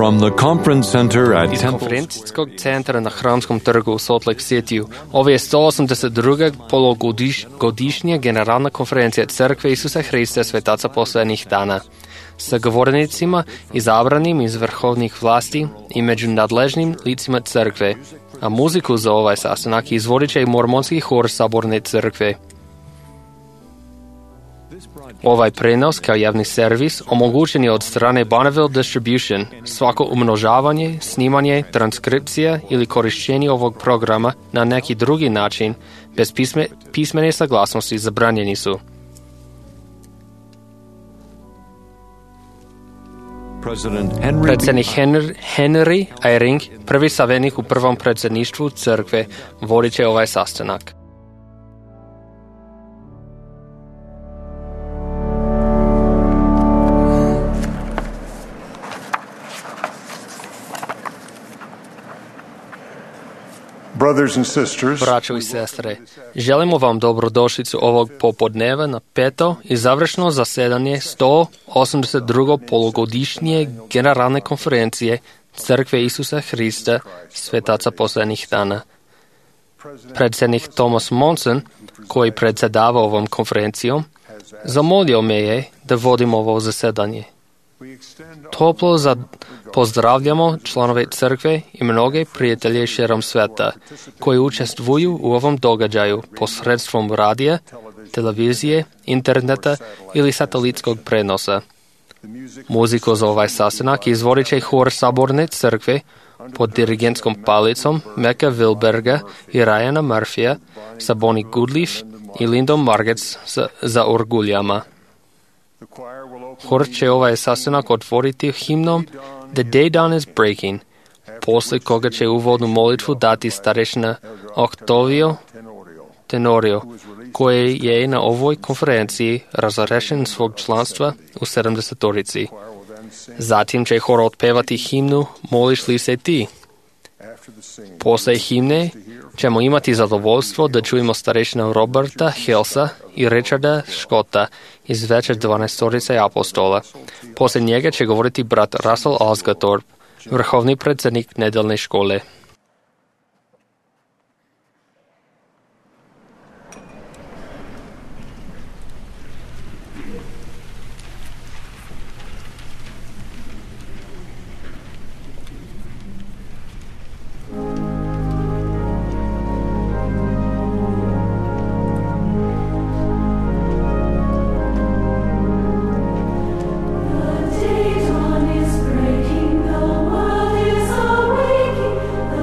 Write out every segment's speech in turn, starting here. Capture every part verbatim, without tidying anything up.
From the conference center at Iz Temple konferencijskog centra na Hramskom trgu u Salt Lake City ovo je sto osamdeset druga polugodišnja generalna konferencija Crkve Isusa Hrista svetaca poslednjih dana sa govornicima izabranim iz vrhovnih vlasti i među nadležnim licima crkve, a muziku za ovaj sastanak izvodit će i mormonski hor Saborne crkve. Ovaj prenos kao javni servis omogućen je od strane Bonneville Distribution. Svako umnožavanje, snimanje, transkripcija ili korištenje ovog programa na neki drugi način bez pisme, pismene saglasnosti zabranjeni su. Predsjednik Henry, Henry Eyring, prvi savjetnik u prvom predsjedništvu crkve, vodit će ovaj sastanak. Brothers and sisters, Braćo i sestre, želimo vam dobrodošlicu ovog popodneva na peto i završno zasedanje sto osamdeset druge polugodišnje generalne konferencije Crkve Isusa Hrista svetaca posljednjih dana. Predsjednik Thomas Monson, koji predsjedava ovom konferencijom, zamolio me je da vodim ovo zasedanje. Toplo za pozdravljamo članove crkve i mnoge prijatelje širom sveta koji učestvuju u ovom događaju posredstvom radija, televizije, interneta ili satelitskog prenosa. Muziku za ovaj sastanak izvodit će hor Saborne crkve pod dirigentskom palicom Meka Wilberga i Ryana Murphya sa Bonnie Goodleaf i Lindom Margetts za, za orguljama. Hor će ovaj sastanak otvoriti himnom The Day Dawn is Breaking, posle koga će uvodnu molitvu dati starešina Octavio Tenorio, koji je na ovoj konferenciji razrešen svog članstva u sedamdesetorici. Zatim će hor otpevati himnu Moliš li se ti? Posle himne ćemo imati zadovoljstvo da čujemo starešina Roberta Helsa i Richarda Scotta iz Veće dvanaestorice apostola. Posle njega će govoriti brat Russell Osgathorpe, vrhovni predsjednik nedeljne škole. The day dawn is breaking, the world is awaking.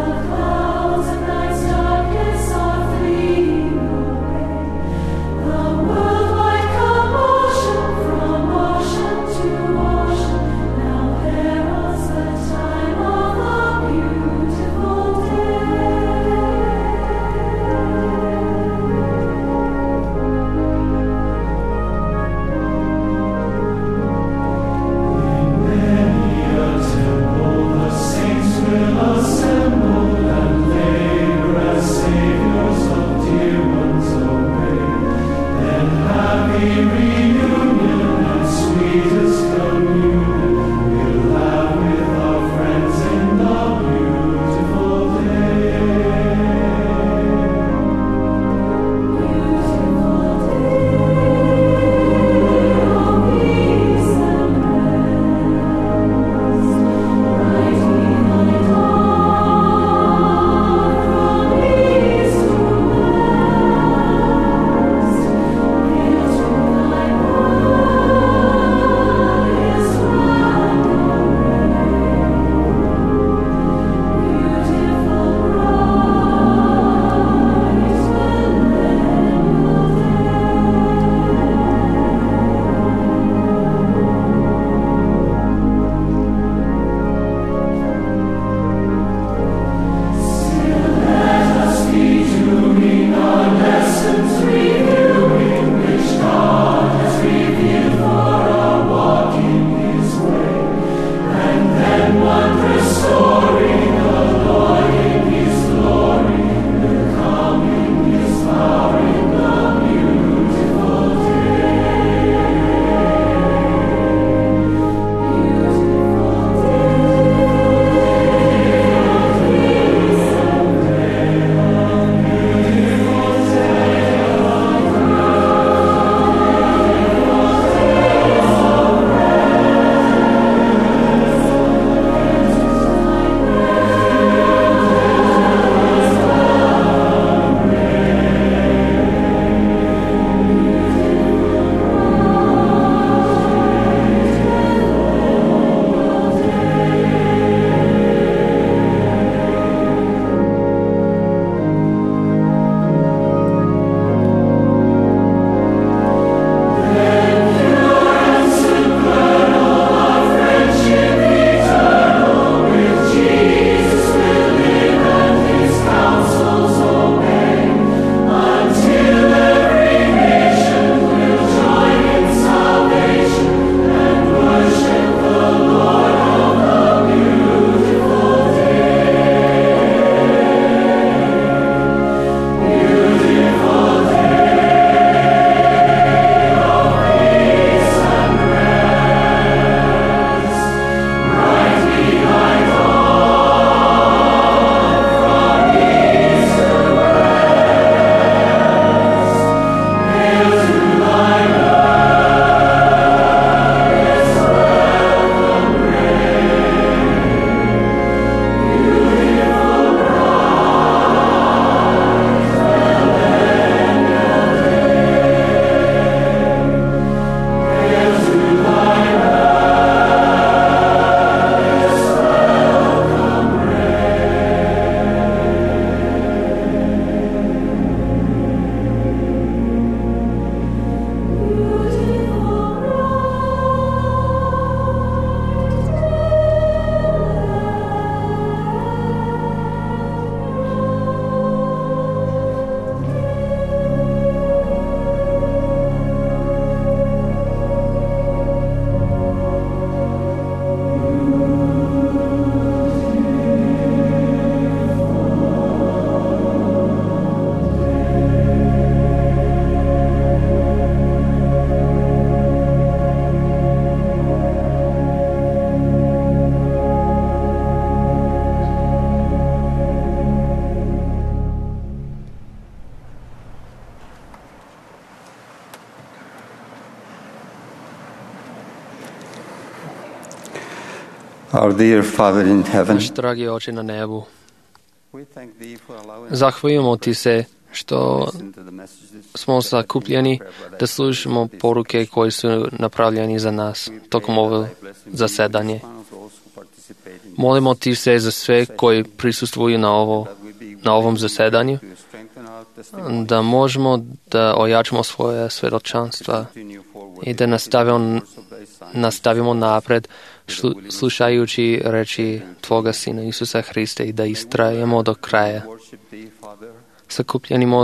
Our dear Father in heaven, Naš dragi Oče na nebu, we thank Thee for allowing zahvaljujemo Ti se što listen to the messages smo sakupljeni da slušamo poruke koje su napravljeni za nas tokom ovo zasedanje. Molimo Ti se za sve koji prisustvuju na, ovo, na ovom zasedanju, da možemo da ojačamo svoje svjedočanstva i da nastavimo, nastavimo napred slušajući reči Tvoga Sina Isusa Hrista i da istrajemo do kraja. Sakupljenimo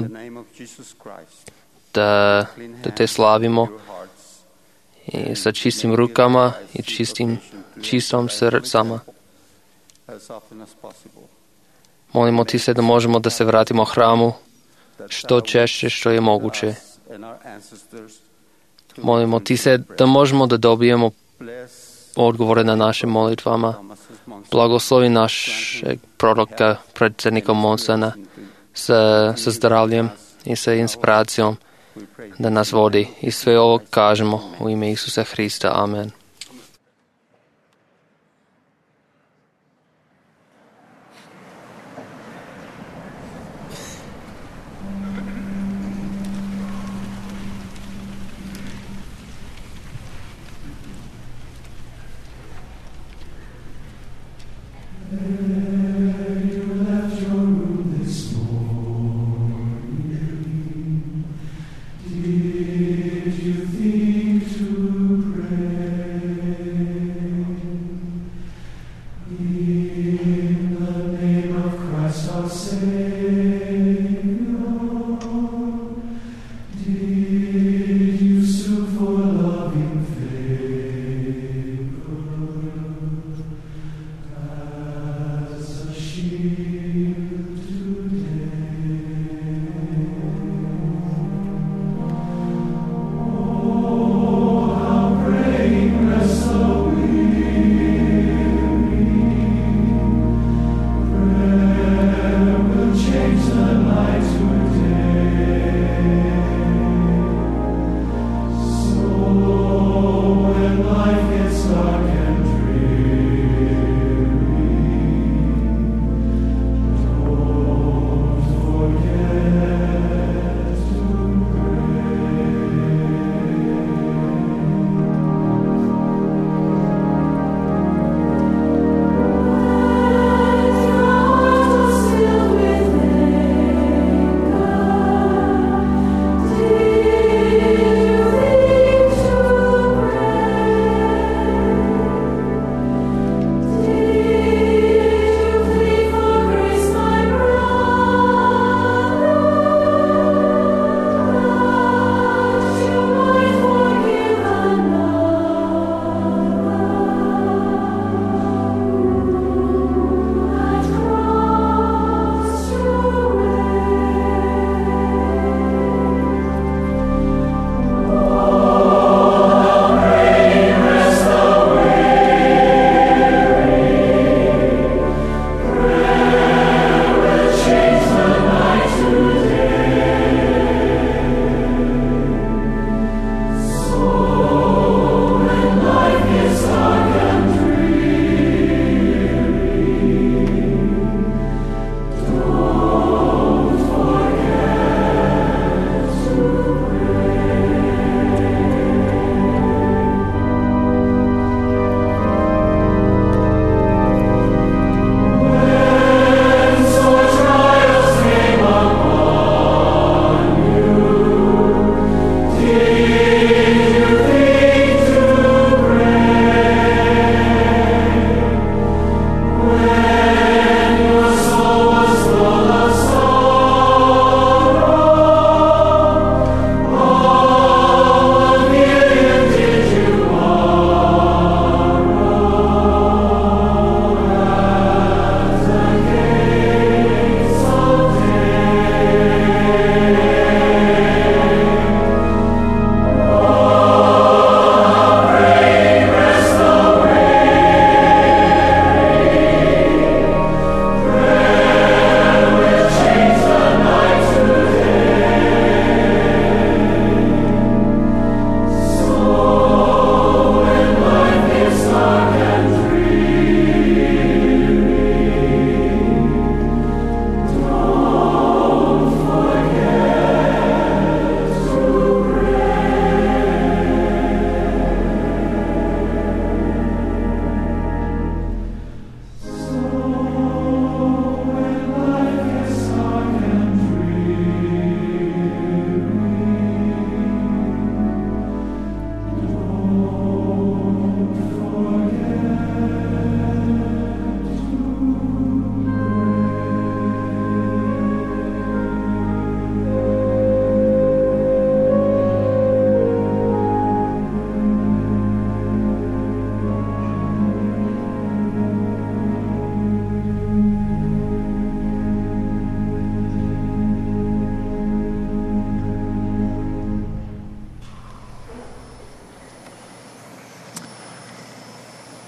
da, da Te slavimo i sa čistim rukama i čistim, čistom srcama. Molimo Ti se da možemo da se vratimo hramu što češće što je moguće. Molimo Ti se da možemo da dobijemo odgovore na naše molitvama. Blagoslovi našeg proroka, predsjednika Monsana, sa, sa zdravljem i sa inspiracijom da nas vodi. I sve ovo kažemo u ime Isusa Hrista. Amen.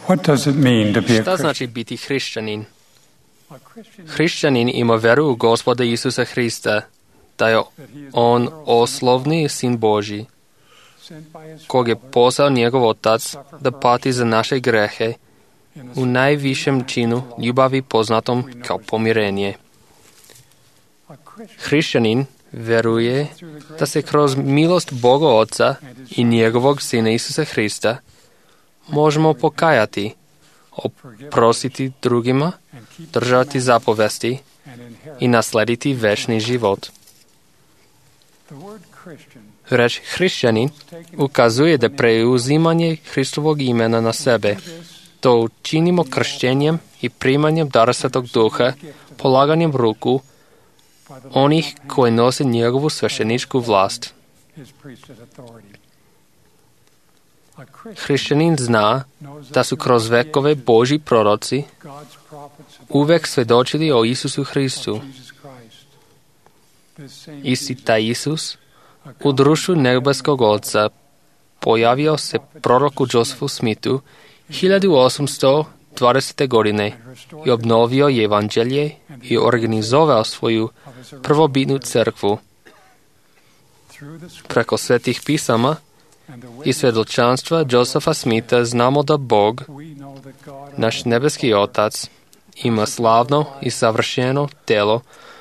What does it mean to be a Šta Christian? znači biti hrišćanin? Hrišćanin ima veru u Gospoda Isusa Hrista, da je On oslovni sin Božji, kog je poslao njegov otac da pati za naše grehe u najvišem činu ljubavi poznatom kao pomirenje. Hrišćanin veruje da se kroz milost Boga Oca i njegovog Sina Isusa Hrista možemo pokajati, oprostiti drugima, držati zapovesti i naslediti večni život. Reč hrišćanin ukazuje da preuzimanje Hristovog imena na sebe to učinimo kršćenjem i primanjem dara Svetog Duha, polaganjem ruku onih koji nose njegovu svešteničku vlast. Hrišćanin zna da su kroz vekove Božji proroci uvek svedočili o Isusu Hristu. Isti taj Isus u društvu nebeskog Oca pojavio se proroku Josephu Smithu hiljadu osamsto dvadesete godine i obnovio je evanđelje i organizovao svoju prvobitnu crkvu. Preko svetih pisama i svjedočanstva Josepha Smitha znamo da Bog, naš nebeski Otac, ima slavno i savršeno telo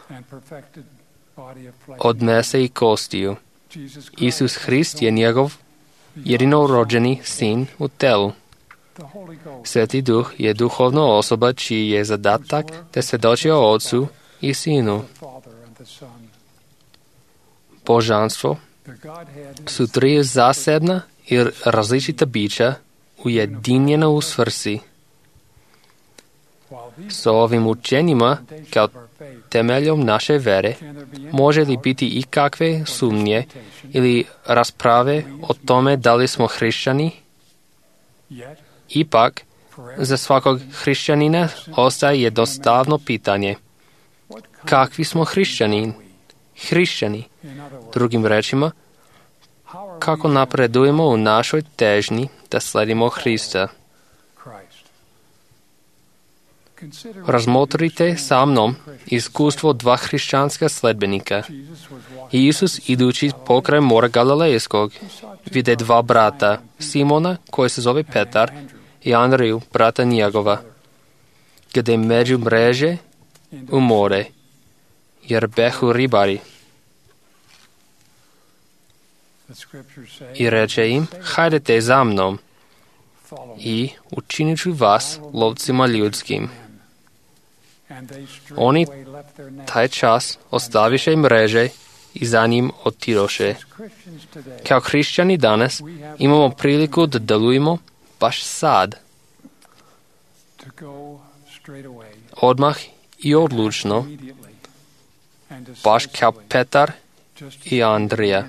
od mesa i kostiju. Isus Hrist je njegov jedinorođeni sin u telu. Sveti Duh je duhovna osoba čiji je zadatak da svjedoči o Otcu i Sinu. Božanstvo su tri zasebna i različita bića ujedinjena u svrsi. S ovim učenjima, kao temeljom naše vere, može li biti ikakve sumnje ili rasprave o tome da li smo hrišćani? Ipak, za svakog hrišćanina ostaje jednostavno pitanje: kakvi smo hrišćani? Hrišćani, drugim rečima, kako napredujemo u našoj težnji da sledimo Hrista? Razmotrite sa mnom iskustvo dva hrišćanska sledbenika. Isus, idući pokraj mora Galilejskog, vide dva brata, Simona, koji se zove Petar, i Andriju, brata njegova, gdje među mreže u more, jer behu ribari. I reče im: hajdete za mnom i učinit ću vas lovcima ljudskim. Oni taj čas ostaviše mreže i za njim otiroše. Kao hrišćani danas imamo priliku da delujemo baš sad, odmah i odlučno, baš kao Petar i Andrija.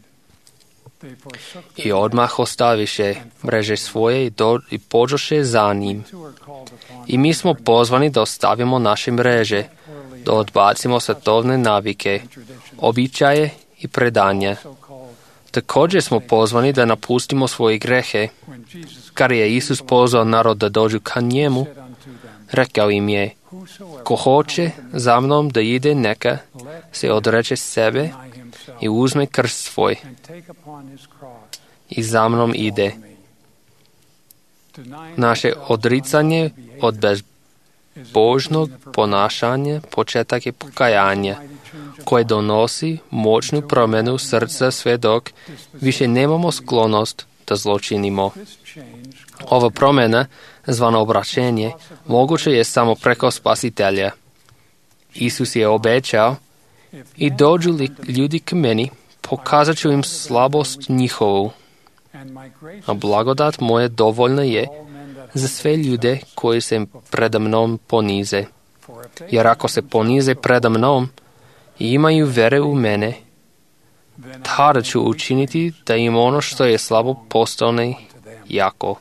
I odmah ostaviše mreže svoje i, do, i pođoše za njim. I mi smo pozvani da ostavimo naše mreže, da odbacimo svetovne navike, običaje i predanja. Također smo pozvani da napustimo svoje grehe. Kad je Isus pozvao narod da dođu ka njemu, rekao im je: ko hoće za mnom da ide, neka se odreče sebe i uzme krst svoj i za mnom ide. Naše odricanje od bezbožnog ponašanja početak je pokajanje, koje donosi moćnu promjenu srca sve dok više nemamo sklonost da zločinimo. Ova promjena, zvana obraćenje, moguće je samo preko Spasitelja. Isus je obećao: i dođu li ljudi k meni, pokazat ću im slabost njihovu. A blagodat moje dovoljna je za sve ljude koji se preda mnom ponize. Jer ako se ponize preda mnom i imaju vere u mene, tada ću učiniti da im ono što je slabo postane jako.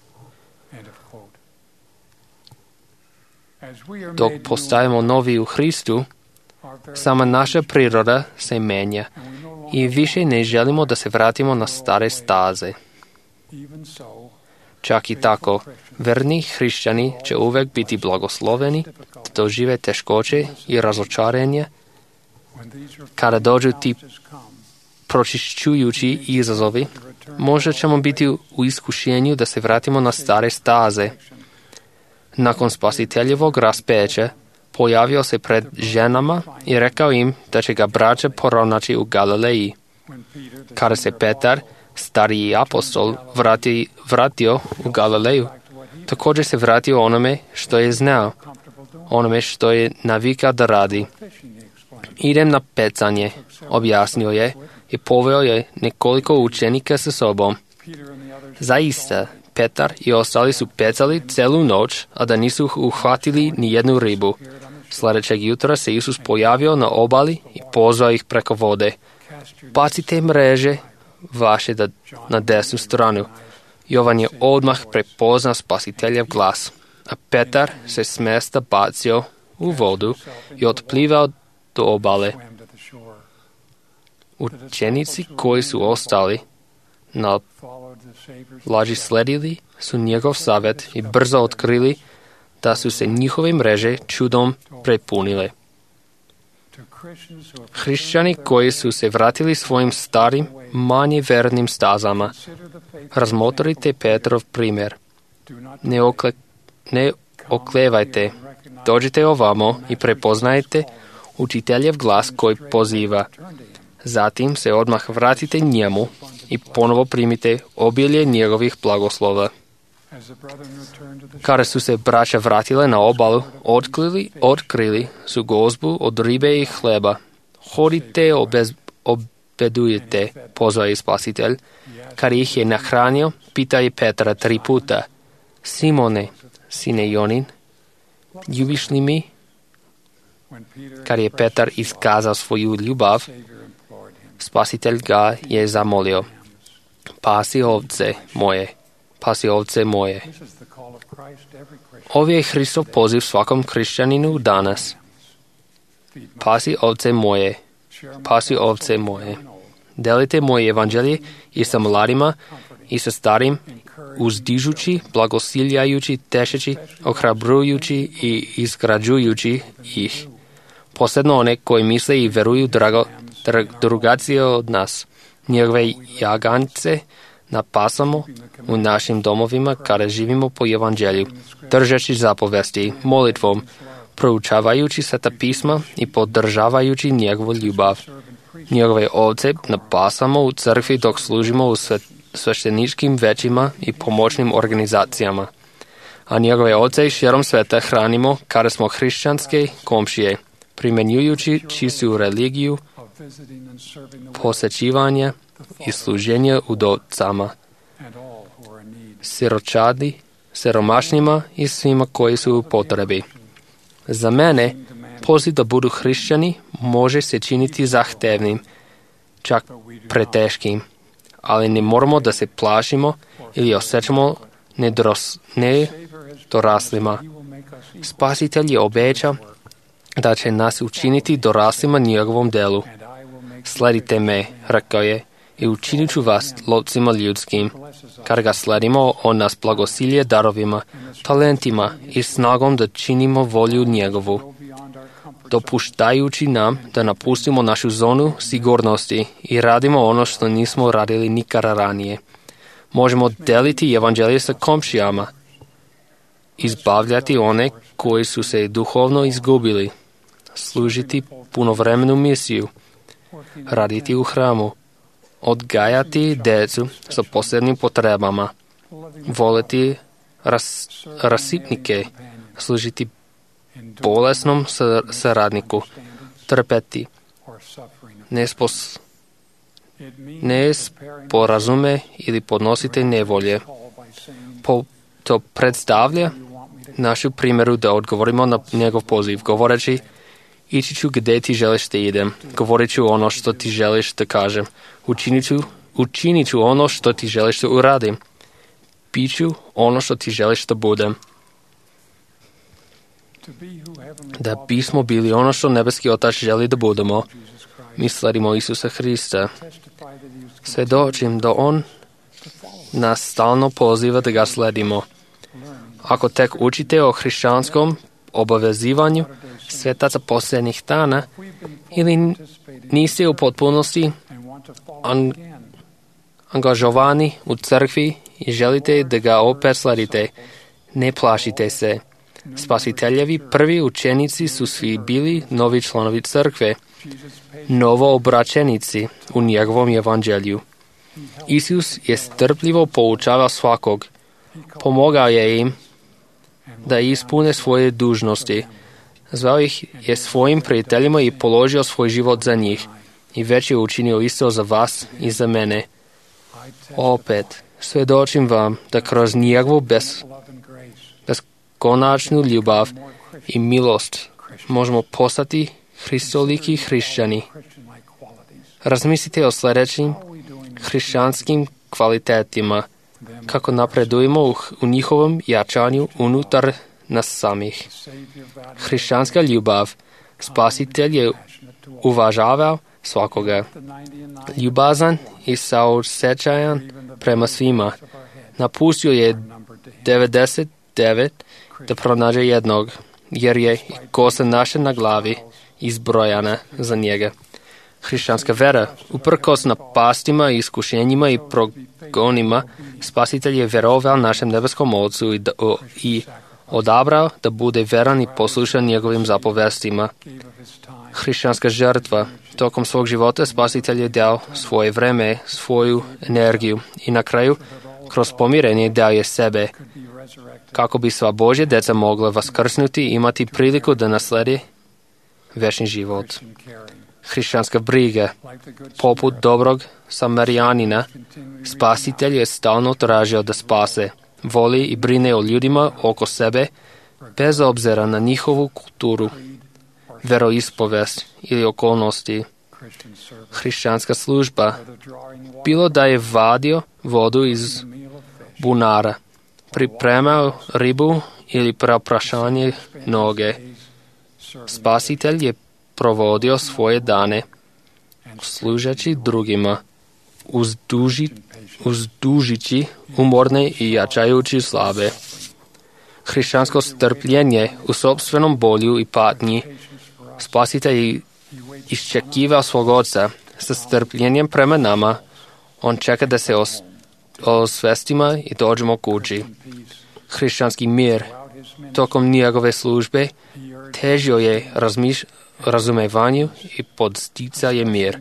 Dok postajemo novi u Hristu, sama naša priroda se menja i više ne želimo da se vratimo na stare staze. Čak i tako, verni hrišćani će uvek biti blagosloveni da dožive teškoće i razočarenje kada dođu ti pročišćujući izazovi. Možda ćemo biti u iskušenju da se vratimo na stare staze. Nakon Spasiteljevog raspeća pojavio se pred ženama i rekao im da će ga braća pronaći u Galileji. Kada se Petar, stariji apostol, vrati, vratio u Galileju, također se vratio onome što je znao, onome što je navikao da radi. Idem na pecanje, objasnio je, i poveo je nekoliko učenika sa sobom. Zaista, Petar i ostali su pecali celu noć, a da nisu uhvatili ni jednu ribu. Sljedećeg jutra se Isus pojavio na obali i pozvao ih preko vode. Bacite mreže vaše da, na desnu stranu. Jovan je odmah prepoznao Spasiteljev glas, a Petar se s mesta bacio u vodu i otplivao do obale. Učenici koji su ostali na laži sledili su njegov savjet i brzo otkrili da su se njihove mreže čudom prepunile. Hrišćani koji su se vratili svojim starim, manje vernim stazama, razmotrite Petrov primjer. Ne, okle, ne oklevajte, dođite ovamo i prepoznajte učiteljev glas koji poziva. Zatim se odmah vratite njemu i ponovo primite obilje njegovih blagoslova. Kada su se braća vratile na obalu, otkrili, otkrili su gozbu od ribe i hleba. Hodite, obez, obedujete, pozvao je Spasitelj. Kada ih je nahranio, pita je Petra tri puta: Simone, sine Jonin, ljubiš li mi? Kada je Petar iskazao svoju ljubav, Spasitelj ga je zamolio: Pasi ovce moje, pasi ovce moje. Ovo je Hristov poziv svakom hrišćaninu danas. Pasi ovce moje, pasi ovce moje. Delite moje evanđelje i sa mladima i sa starim, uzdižući, blagosiljajući, tešeći, ohrabrujući i izgrađujući ih. Posebno one koji misle i veruju drago, drugačije od nas. Njegove jagance napasamo u našim domovima kada živimo po evanđelju, držeći zapovesti, molitvom, proučavajući Sveta pisma i podržavajući njegovu ljubav. Njegove ovce napasamo u crkvi dok služimo u svešteničkim većima i pomoćnim organizacijama. A njegove ovce širom sveta hranimo kada smo hrišćanske komšije, primjenjujući čistu religiju, posjećivanje i služenje udovcama, siročadi, siromašnima i svima koji su u potrebi. Za mene, poziv da budu hrišćani može se činiti zahtevnim, čak preteškim, ali ne moramo da se plašimo ili osjećamo nedros, nedoraslima. Spasitelj je obećao da će nas učiniti doraslima njegovom delu. Sledite me, rekao je, i učinit ću vas lovcima ljudskim. Kad ga sledimo, on nas blagosilje darovima, talentima i snagom da činimo volju njegovu, dopuštajući nam da napustimo našu zonu sigurnosti i radimo ono što nismo radili nikada ranije. Možemo deliti evanđelje sa komšijama, izbavljati one koji su se duhovno izgubili, služiti punovremenu misiju, raditi u hramu, odgajati djecu sa posebnim potrebama, voliti ras, rasipnike, služiti bolesnom saradniku, trpeti, nespos, nesporazume ili podnosite nevolje. Po, to predstavlja našu primjeru da odgovorimo na njegov poziv, govoreći: ići ću gdje ti želiš da idem, govorit ću ono što ti želiš da kažem, učinit ću, učinit ću ono što ti želiš da uradim, bit ću ono što ti želiš da budem. Da bismo bili ono što nebeski Otac želi da budemo, mi sledimo Isusa Hrista. Svjedočim da On nas stalno poziva da ga sledimo. Ako tek učite o hrišćanskom obavezivanju svetaca posljednjih dana ili niste u potpunosti an- angažovani u crkvi i želite da ga opet sledite, ne plašite se. Spasiteljevi prvi učenici su svi bili novi članovi crkve, novoobraćenici u njegovom evanđelju. Isus je strpljivo poučavao svakog, pomogao je im da ispune svoje dužnosti. Zvao ih je svojim prijateljima i položio svoj život za njih. I već je učinio isto za vas i za mene. Opet, svjedočim vam da kroz njegovu bez, beskonačnu ljubav i milost možemo postati hristoliki hrišćani. Razmislite o sljedećim hrišćanskim kvalitetima, kako napredujemo u, u njihovom jačanju unutar nas samih. Hrišćanska ljubav, Spasitelj je uvažavao svakoga. Ljubazan i saosjećajan prema svima. Napustio je devedeset devet da pronađe jednog, jer je kosa naša na glavi izbrojana za njega. Hrišćanska vera, uprkos napastima, iskušenjima i progonima, Spasitelj je verovao našem nebeskom Ocu i, da, o, i odabrao da bude veran i poslušan njegovim zapovestima. Hrišćanska žrtva. Tokom svog života Spasitelj je dao svoje vreme, svoju energiju i na kraju, kroz pomirenje, dao je sebe, kako bi sva Božja djeca mogla vaskrsnuti i imati priliku da nasledi večni život. Hrišćanska briga. Poput dobrog Samarijanina, Spasitelj je stalno tražio da spase, voli i brine o ljudima oko sebe, bez obzira na njihovu kulturu, veroispovest ili okolnosti. Hrišćanska služba. Bilo da je vadio vodu iz bunara, pripremao ribu ili praprašanje noge. Spasitelj je provodio svoje dane služeći drugima, uzduži, uzdužići umorne i jačajući slabe. Hrišćansko strpljenje u sopstvenom bolju i patnji. Spasitelj iščekivao svog Oca sa strpljenjem prema nama. On čeka da se os, osvestimo i dođemo kući. Hrišćanski mir. Tokom njegove službe težio je razmiš, razumevanju i podsticaje mir.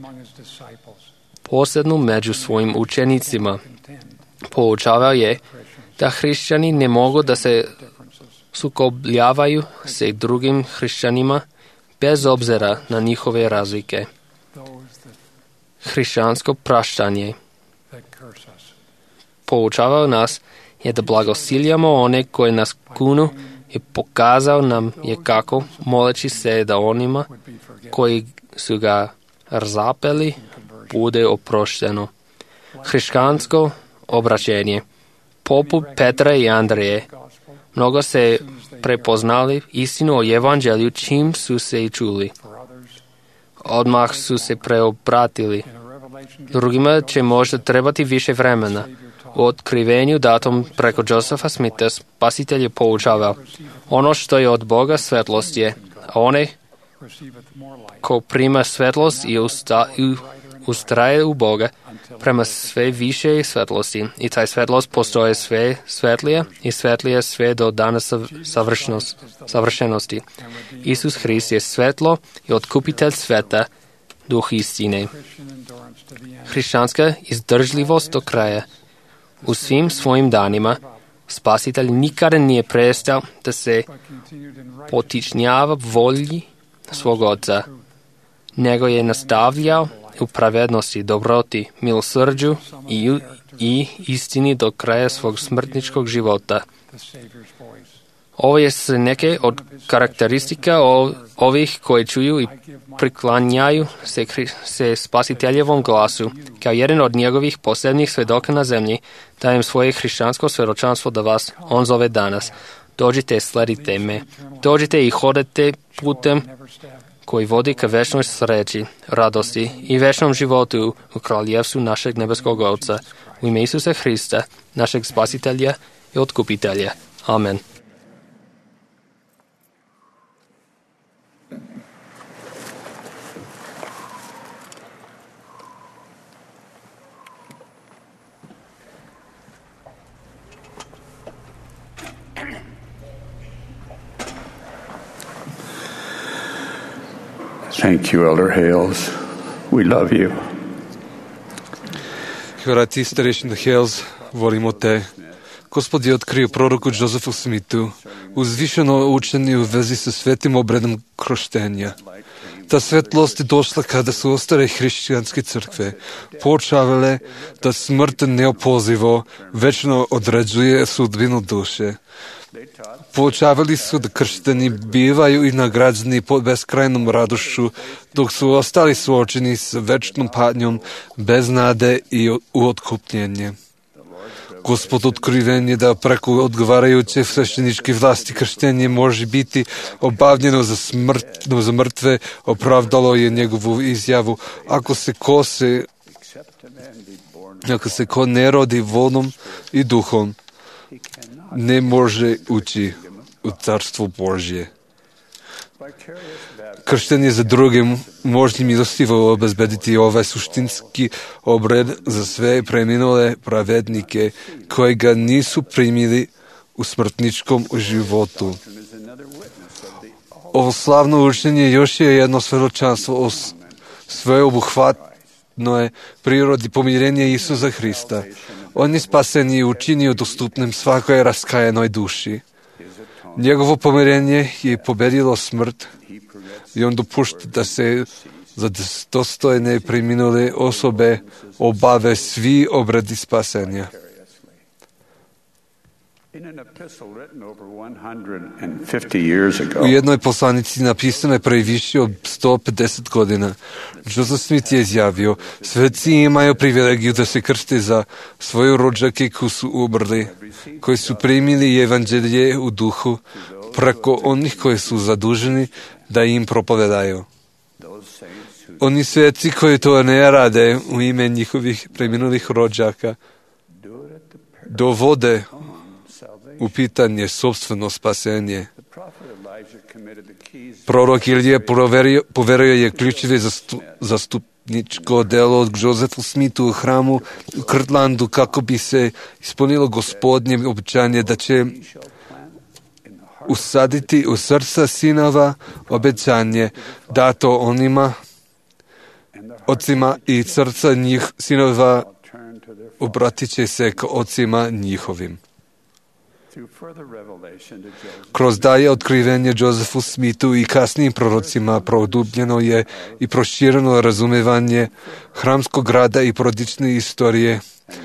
Posebno među svojim učenicima poučavao je da hrišćani ne mogu da se sukobljavaju s drugim hrišćanima bez obzira na njihove razlike. Hrišćansko praštanje. Poučavao nas je da blagosiljamo one koje nas kunu i pokazao nam je kako, moleći se da onima koji su ga razapeli bude oprošteno. Hrišćansko obraćenje. Poput Petra i Andreje, mnogo se prepoznali istinu o evanđelju čim su se i čuli. Odmah su se preobratili. Drugima će možda trebati više vremena. U otkrivenju datom preko Josefa Smitha Spasitelj je poučavao. Ono što je od Boga svetlost je, a one ko prima svetlost i usta, u, ustraje u Boga prema sve više svetlosti. I taj svetlost postoje sve svetlije i svetlije sve do dana savršenosti. Isus Hrist je svetlo i otkupitelj sveta, duh istine. Hrišćanska izdržljivost do kraja. U svim svojim danima Spasitelj nikada nije prestao da se potičnjava volji svog Oca, nego je nastavljao u pravednosti, dobroti, milosrđu i, i istini do kraja svog smrtničkog života. Ovo je neke od karakteristika ovih koji čuju i priklanjaju se, se Spasiteljevom glasu. Kao jedan od njegovih posebnih svedoka na zemlji, dajem svoje hrišćansko svjedočanstvo da vas on zove danas. Dođite, sledite me. Dođite i hodete putem koji vodi ka večnoj sreći, radosti i večnom životu u kraljevstvu našeg nebeskog Oca. u ime Isusa Hrista, našeg Spasitelja i Otkupitelja. Amen. Thank you, Elder Hales. We love you. Хвала ти, старейшина Хейлс, volimo te. Gospod je otkrio proroku Josefu Smithu uzvišeno učenje u vezi sa svetim obredom krštenja. Ta svetlost je došla kada su ostale hrišćanske crkve poučavale da smrt neopozivo večno određuje sudbinu duše. Poučavali su da kršteni bivaju i nagrađeni pod beskrajnom radošću, dok su ostali suočeni s večnom patnjom, bez nade i u otkupljenje. Gospod otkriven je da preko odgovarajuće svešteničke vlasti krštenje može biti obavljeno za, smrtno, za mrtve, opravdalo je njegovu izjavu. Ako se ko se, ako se ko ne rodi vodom i duhom, ne može ući u carstvo Božje. Krštenje za drugim može milostivo obezbediti ovaj suštinski obred za sve preminule pravednike koji ga nisu primili u smrtničkom životu. Ovo slavno učenje još je jedno svedočanstvo o sveobuhvatnoj prirodi pomirenja Isusa Hrista. On je spasen i učinio dostupnim svakoj raskajanoj duši. Njegovo pomirenje je pobedilo smrt i on dopušta da se za dostojne preminule osobe obave svi obredi spasenja. U jednoj poslanici napisanoj pre više od sto pedeset godina, Joseph Smith je izjavio: sveci imaju privilegiju da se krste za svoje rođake koji su umrli, koji su primili evanđelje u duhu preko onih koji su zaduženi da im propovedaju. Oni sveci koji to ne rade u ime njihovih preminulih rođaka dovode u pitanje sopstveno spasenje. Prorok Ilija poverio je ključeve zastupničko delo od Josephu Smithu u hramu u Kirtlandu kako bi se ispunilo Gospodnje obećanje da će usaditi u srca sinova obećanje dato onima ocima i srca njih sinova obratit će se k ocima njihovim. Kroz dalje otkrivenje Josephu Smithu i kasnijim prorocima produbljeno je i prošireno razumevanje hramskog rada i porodične istorije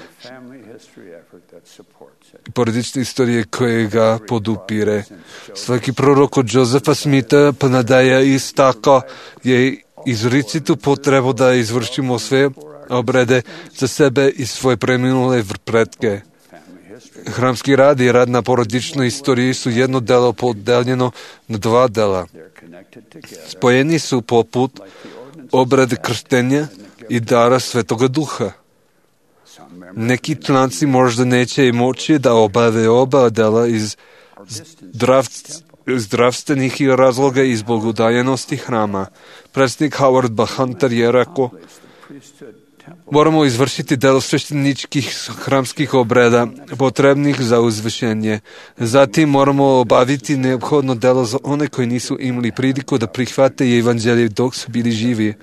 porodične istorije koje ga podupire. Svaki prorok od Josefa Smitha pa nadalje istako je izričitu potrebu da izvršimo sve obrede za sebe i svoje preminule pretke. Hramski rad i rad na porodičnoj istoriji su jedno delo podeljeno na dva dela. Spojeni su poput obrede krštenja i dara Svetoga Duha. Neki članci možda neće moći da obave oba dela iz zdrav, zdravstvenih razloga i zbog udaljenosti hrama. Predsjednik Howard B. Hunter je rekao: moramo izvršiti delo svešteničkih hramskih obreda potrebnih za uzvišenje. Zatim moramo obaviti neophodno delo za one koji nisu imali priliku da prihvate evanđelje dok su bili živi.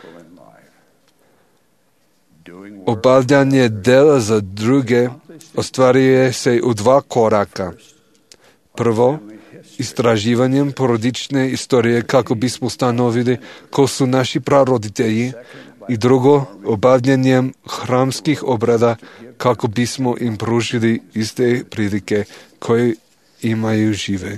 Obavljanje dela za druge ostvaruje se u dva koraka. Prvo, istraživanjem porodične istorije kako bismo ustanovili ko su naši praroditelji, i drugo, obavljanjem hramskih obreda kako bismo im pružili iste prilike koje imaju žive.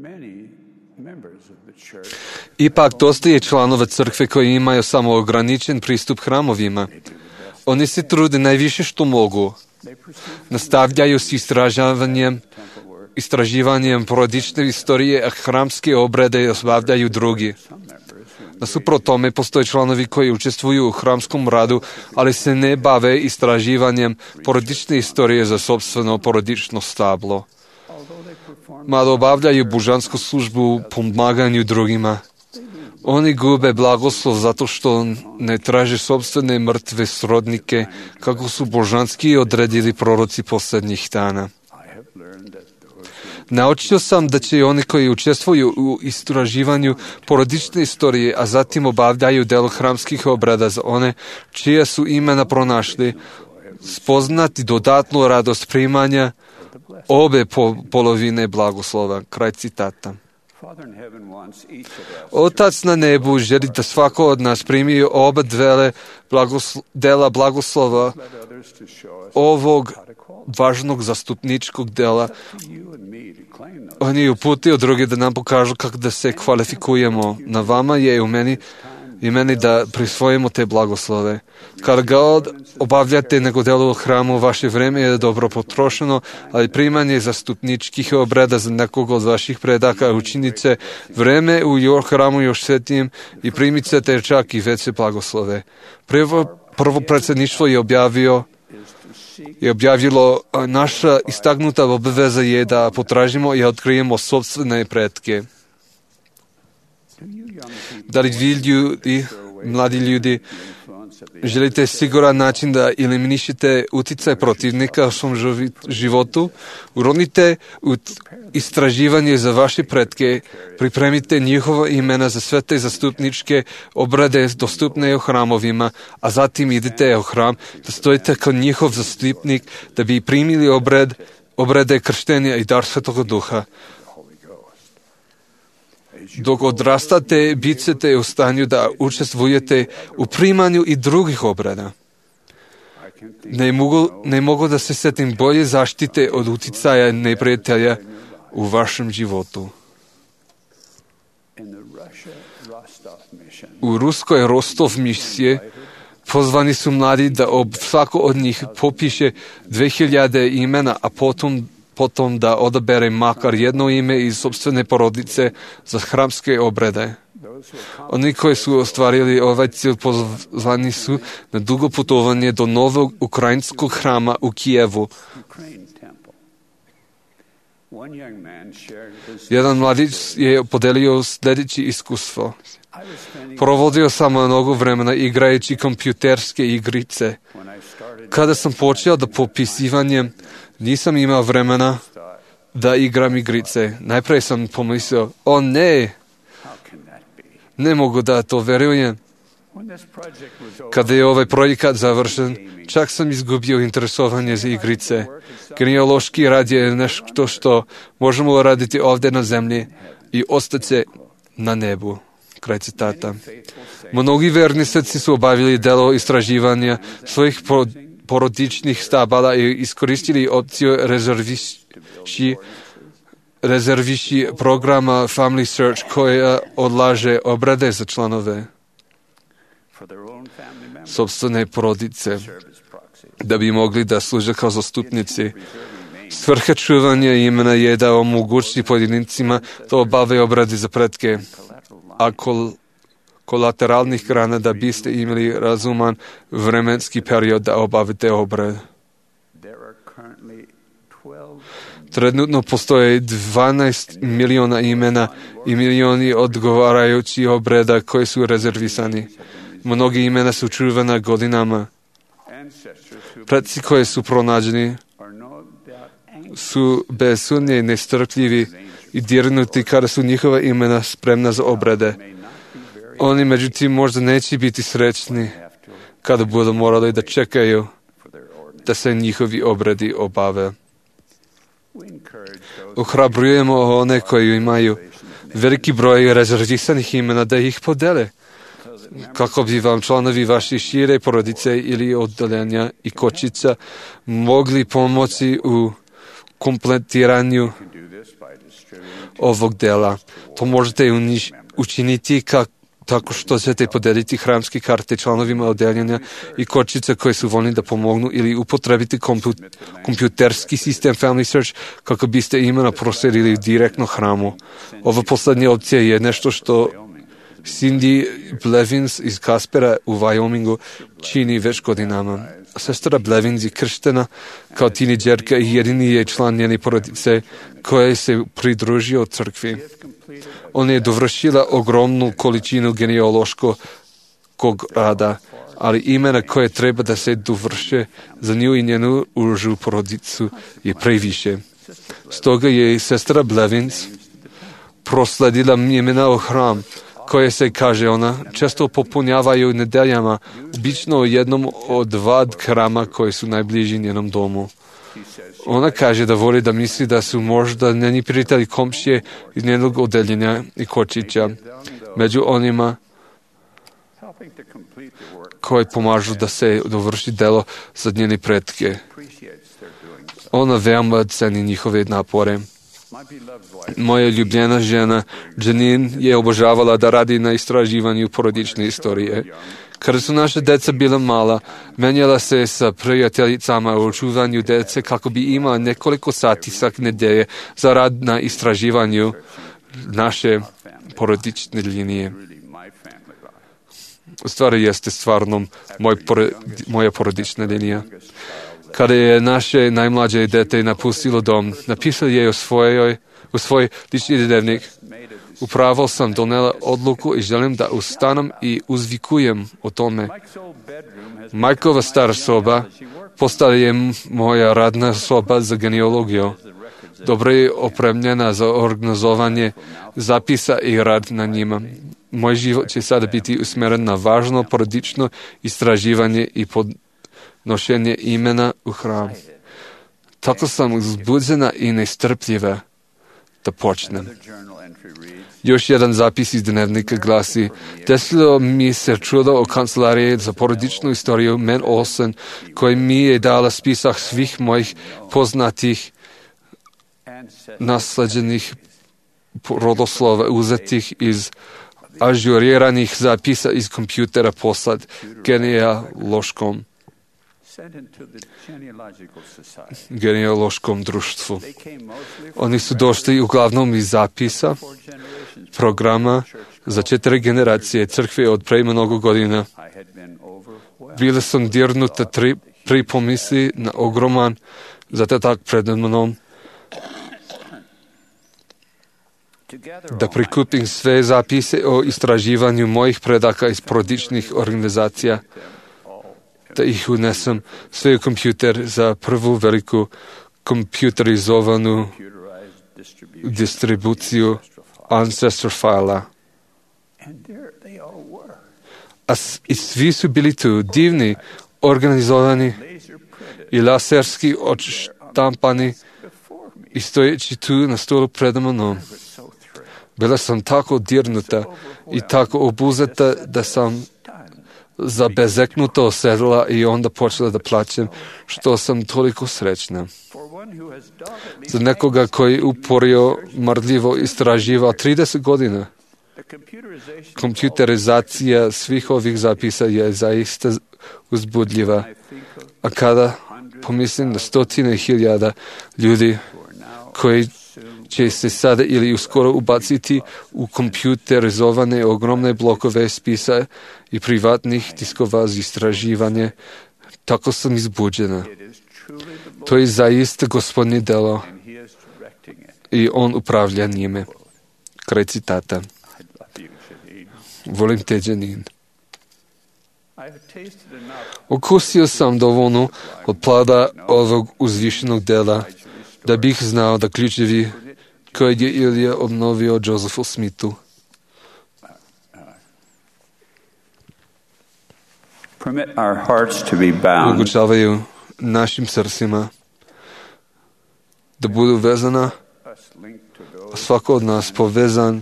Ipak, dosta je članova crkve koji imaju samo ograničen pristup hramovima. Oni se trude najviše što mogu. Nastavljaju s istraživanjem, istraživanjem porodične istorije, a hramske obrede obavljaju drugi. Nasuprot tome, postoje članovi koji učestvuju u hramskom radu, ali se ne bave istraživanjem porodične istorije za sopstveno porodično stablo. Malo obavljaju božansku službu u pomaganju drugima. Oni gube blagoslov zato što ne traže sopstvene mrtve srodnike, kako su božanski odredili proroci posljednjih dana. Naučio sam da će oni koji učestvuju u istraživanju porodične istorije, a zatim obavljaju delo hramskih obrada za one čija su imena pronašli, spoznati dodatnu radost primanja obe po polovine blagoslova. Kraj citata. Otac na nebu želi da svako od nas primi oba dvele blagoslo, dela blagoslova ovog važnog zastupničkog dela. On je uputio drugi da nam pokažu kako da se kvalifikujemo. Na vama je u meni i meni da prisvojimo te blagoslove. Kada god obavljate neko delo u hramu, vaše vreme je dobro potrošeno, ali primanje zastupničkih obreda za nekog od vaših predaka učinice vreme u hramu još svetim i primicete čak i veće blagoslove. Prvo, prvo predsjedništvo je objavio je objavilo naša istaknuta obaveza je da potražimo i otkrijemo sopstvene pretke. Da li vi ljudi, mladi ljudi, želite siguran način da eliminišete uticaj protivnika u svom životu? Uronite u istraživanje za vaše pretke, pripremite njihova imena za sve te zastupničke obrade dostupne u hramovima, a zatim idete u hram da stojite kao njihov zastupnik da bi primili obred, obrede krštenja i dar Svetoga Duha. Dok odrastate, bit ćete u stanju da učestvujete u primanju i drugih obreda. Ne mogu, ne mogu da se setim bolje zaštite od uticaja neprijatelja u vašem životu. U ruskoj Rostov misije pozvani su mladi da ob svako od njih popiše dve hiljade imena, a potom potom da odabere makar jedno ime iz sopstvene porodice za hramske obrede. Oni koji su ostvarili ovaj cilj pozvani su na dugo putovanje do novog ukrajinskog hrama u Kijevu. Jedan mladić je podelio sljedeće iskustvo. Provodio sam mnogo vremena igrajući kompjuterske igrice. Kada sam počeo da popisivanjem, nisam imao vremena da igram igrice. Najprije sam pomislio, o ne, ne mogu da to verujem. Kada je ovaj projekat završen, čak sam izgubio interesovanje za igrice. Genealoški rad je nešto što možemo raditi ovdje na zemlji i ostati na nebu. Kraj citata. Mnogi vernici su obavili delo istraživanja svojih porodičnih stabala i iskoristili opciju rezerviši, rezerviši programa Family Search koja odlaže obrade za članove sopstvene porodice da bi mogli da služe kao zastupnici. Svrha čuvanja imena je da omogući pojedincima da obave obrade za pretke, a kol kolateralnih grana da biste imali razuman vremenski period da obavite obrad. Trenutno postoje dvanaest miliona imena i milioni odgovarajući obreda koji su rezervisani. Mnogi imena su čuvana godinama. Predci koji su pronađeni su bez sumnje nestrpljivi i dirnuti kada su njihova imena spremna za obrede. Oni međutim možda neće biti srećni kada budu morali da čekaju da se njihovi obredi obave. Ohrabrujemo one koji imaju veliki broj rezervisanih imena da ih podele, kako bi vam članovi vaše šire porodice ili odeljenja i kočica mogli pomoći u kompletiranju ovog dela. To možete učiniti kako tako što ćete podeliti hramske karte članovima odeljenja i kočice koje su voljni da pomognu ili upotrebiti komput, kompjuterski sistem Family Search kako biste imena prosledili direktno hramu. Ova poslednja opcija je nešto što Cindy Blevins iz Kaspera u Wyomingu čini već godinama. Sestra Blevins je krštena kao tineđerka i jedini je član njene porodice koja se pridružio crkvi. Ona je dovršila ogromnu količinu genealoškog rada, ali imena koje treba da se dovrše za nju i njenu užu porodicu je previše. Stoga je sestra Blevins prosledila imena u hram, koje se, kaže ona, često popunjavaju nedeljama, obično u jednom od dva hrama koji su najbliži njenom domu. Ona kaže da voli da misli da su možda njeni prijatelji komšije iz njenog odeljenja i kočića, među onima koji pomažu da se dovrši delo za njene pretke. Ona veoma ceni njihove napore. Moja ljubljena žena, Janine, je obožavala da radi na istraživanju porodične istorije. Kada su naše deca bila mala, menjala se sa prijateljicama u čuvanju dece kako bi imala nekoliko sati svake nedelje za rad na istraživanju naše porodične linije. U stvari jeste stvarno moj porod, moja porodična linija. Kada je naše najmlađe dete napustilo dom, napisao je u, svojoj, u svoj lični dnevnik: upravo sam donela odluku i želim da ustanem i uzvikujem o tome. Majkova stara soba postala je moja radna soba za genealogiju. Dobro je opremljena za organizovanje zapisa i rad na njima. Moj život će sada biti usmjeren na važno porodično istraživanje i podnošenje imena u hram. Tako sam uzbuđena i nestrpljiva da počnem. Još jedan zapis iz dnevnika glasi: desilo mi se čudo o kancelariji za porodičnu istoriju Men Olsen, koji mi je dala spisak svih mojih poznatih nasleđenih rodoslova uzetih iz ažuriranih zapisa iz kompjutera poslat genealoškom genealoškom društvu. Oni su došli uglavnom iz zapisa programa za četiri generacije crkve od pre mnogo godina. Bila sam dirnuta tri, pri pomisli na ogroman zadatak pred mnom da prikupim sve zapise o istraživanju mojih predaka iz porodičnih organizacija, da ih unesem sve u kompjuter za prvu veliku kompjuterizovanu distribuciju Ancestor fila. A i svi su bili tu divni, organizovani i laserski odštampani i stojeći tu na stolu pred mnom. Bila sam tako dirnuta i tako obuzeta da sam zabezeknuto sedla i onda počela da plaćem što sam toliko srećna. Za nekoga koji uporio marljivo istraživao trideset godina, kompjuterizacija svih ovih zapisa je zaista uzbudljiva. A kada pomislim na stotine hiljada ljudi koji će se sada ili uskoro ubaciti u kompjuterizovane ogromne blokove spisa i privatnih diskova za istraživanje, tako sam izbuđena. To je zaista Gospodnje delo i On upravlja njime. Kraj citata. Volim te, Janine. Okusio sam dovoljno od plada ovog uzvišenog dela da bih znao da ključevi koje je Ilija obnovio Josephu Smithu omogućavaju našim srcima da budu vezana, svako od nas povezan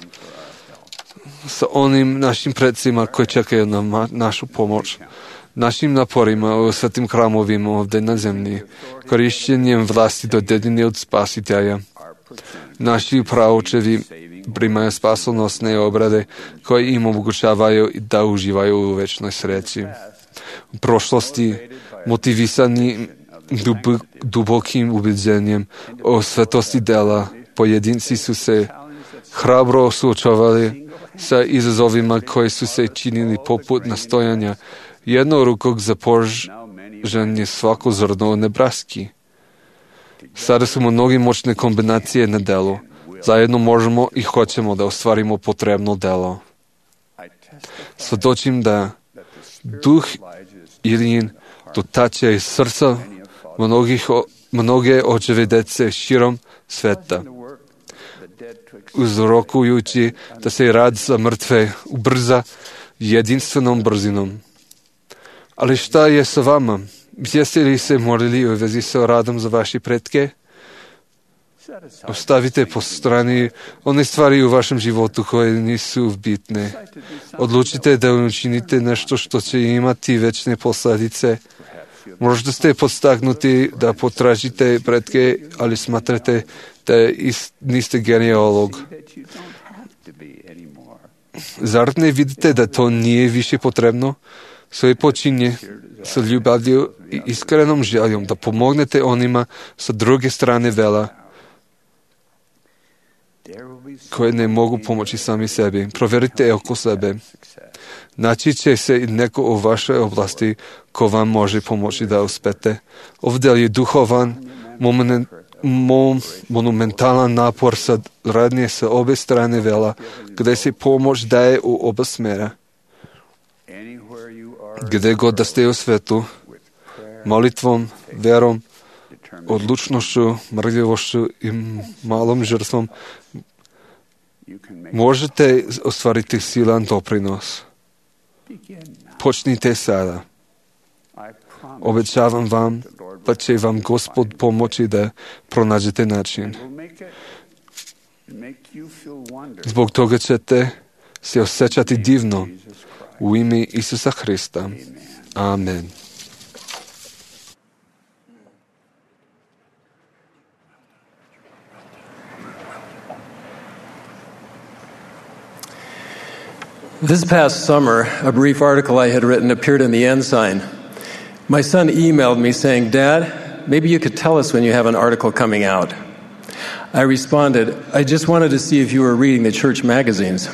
sa onim našim predsima koji čekaju na našu pomoć, našim naporima u svetim hramovima ovdje na zemlji, korišćenjem vlasti do dedine od spasitelja. Naši praočevi primaju spasonosne obrade koje im omogućavaju da uživaju u večnoj sreći. U prošlosti, motivisani dub, dubokim ubeđenjem o svetosti dela, pojedinci su se hrabro suočavali sa izazovima koji su se činili poput nastojanja jednorukog za požanje svako zrno u Nebraski. Sada su mnogi moćne kombinacije na delu. Zajedno možemo i hoćemo da ostvarimo potrebno delo. Svedočim da duh Ilijin dotače iz srca mnogih, mnoge očeve dece širom sveta, uzrokujući da se rad za mrtve ubrza jedinstvenom brzinom. Ali šta je sa vama? Jeste li se molili u vezi sa radom za vaše pretke? Ostavite po strani one stvari u vašem životu koje nisu bitne. Odlučite da učinite nešto što će imati večne posljedice. Možda ste podstaknuti da potražite pretke, ali smatrate da niste genealog. Zar ne vidite da to nije više potrebno? Sve počinje sa ljubavlju i iskrenom željom da pomognete onima sa druge strane vela koje ne mogu pomoći sami sebi. Proverite oko sebe. Naći će se i neko u vašoj oblasti ko vam može pomoći da uspete. Ovdje je duhovan, moment, mom, monumentalan napor sad radnje sa obe strane vela, gdje se pomoć daje u oba smjera. Gdje god da ste u svetu, molitvom, verom, odlučnošću, mrljivošću i malom žrtvom, možete ostvariti silan doprinos. Počnite sada. Obećavam vam da će vam Gospod pomoći da pronađete način. Zbog toga ćete se osjećati divno u ime Isusa Hrista. Amen. This past summer, a brief article I had written appeared in the Ensign. My son emailed me saying, "Dad, maybe you could tell us when you have an article coming out." I responded, "I just wanted to see if you were reading the church magazines."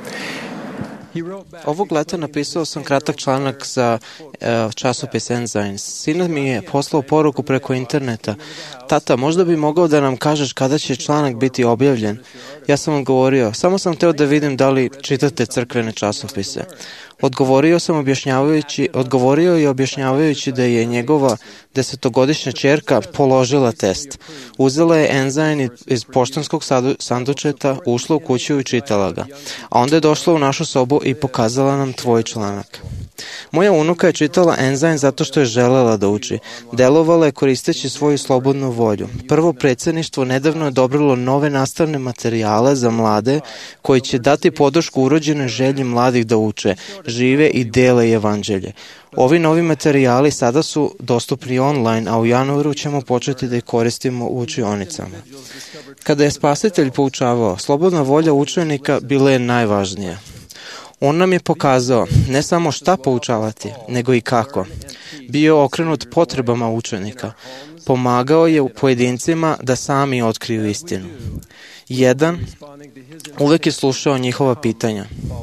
Ovog leta napisao sam kratak članak za uh, časopis Ensign. Sin mi je poslao poruku preko interneta. Tata, možda bi mogao da nam kažeš kada će članak biti objavljen? Ja sam odgovorio, samo sam hteo da vidim da li čitate crkvene časopise. Odgovorio sam objašnjavajući, odgovorio je objašnjavajući da je njegova desetogodišnja ćerka položila test. Uzela je Ensign iz poštanskog sandučeta, ušla u kuću i čitala ga. A onda je došla u našu sobu i pokazala nam tvoj članak. Moja unuka je čitala Ensign zato što je želela da uči. Delovala je koristeći svoju slobodnu volju. Prvo predsjedništvo nedavno je odobrilo nove nastavne materijale za mlade koji će dati podršku urođenoj želji mladih da uče, žive i dele evanđelje. Ovi novi materijali sada su dostupni online, a u januaru ćemo početi da ih koristimo u učionicama. Kada je Spasitelj poučavao, slobodna volja učenika bila je najvažnija. On nam je pokazao ne samo šta poučavati, nego i kako. Bio je okrenut potrebama učenika. Pomagao je pojedincima da sami otkriju istinu. Jedan, uvek je slušao njihova pitanja.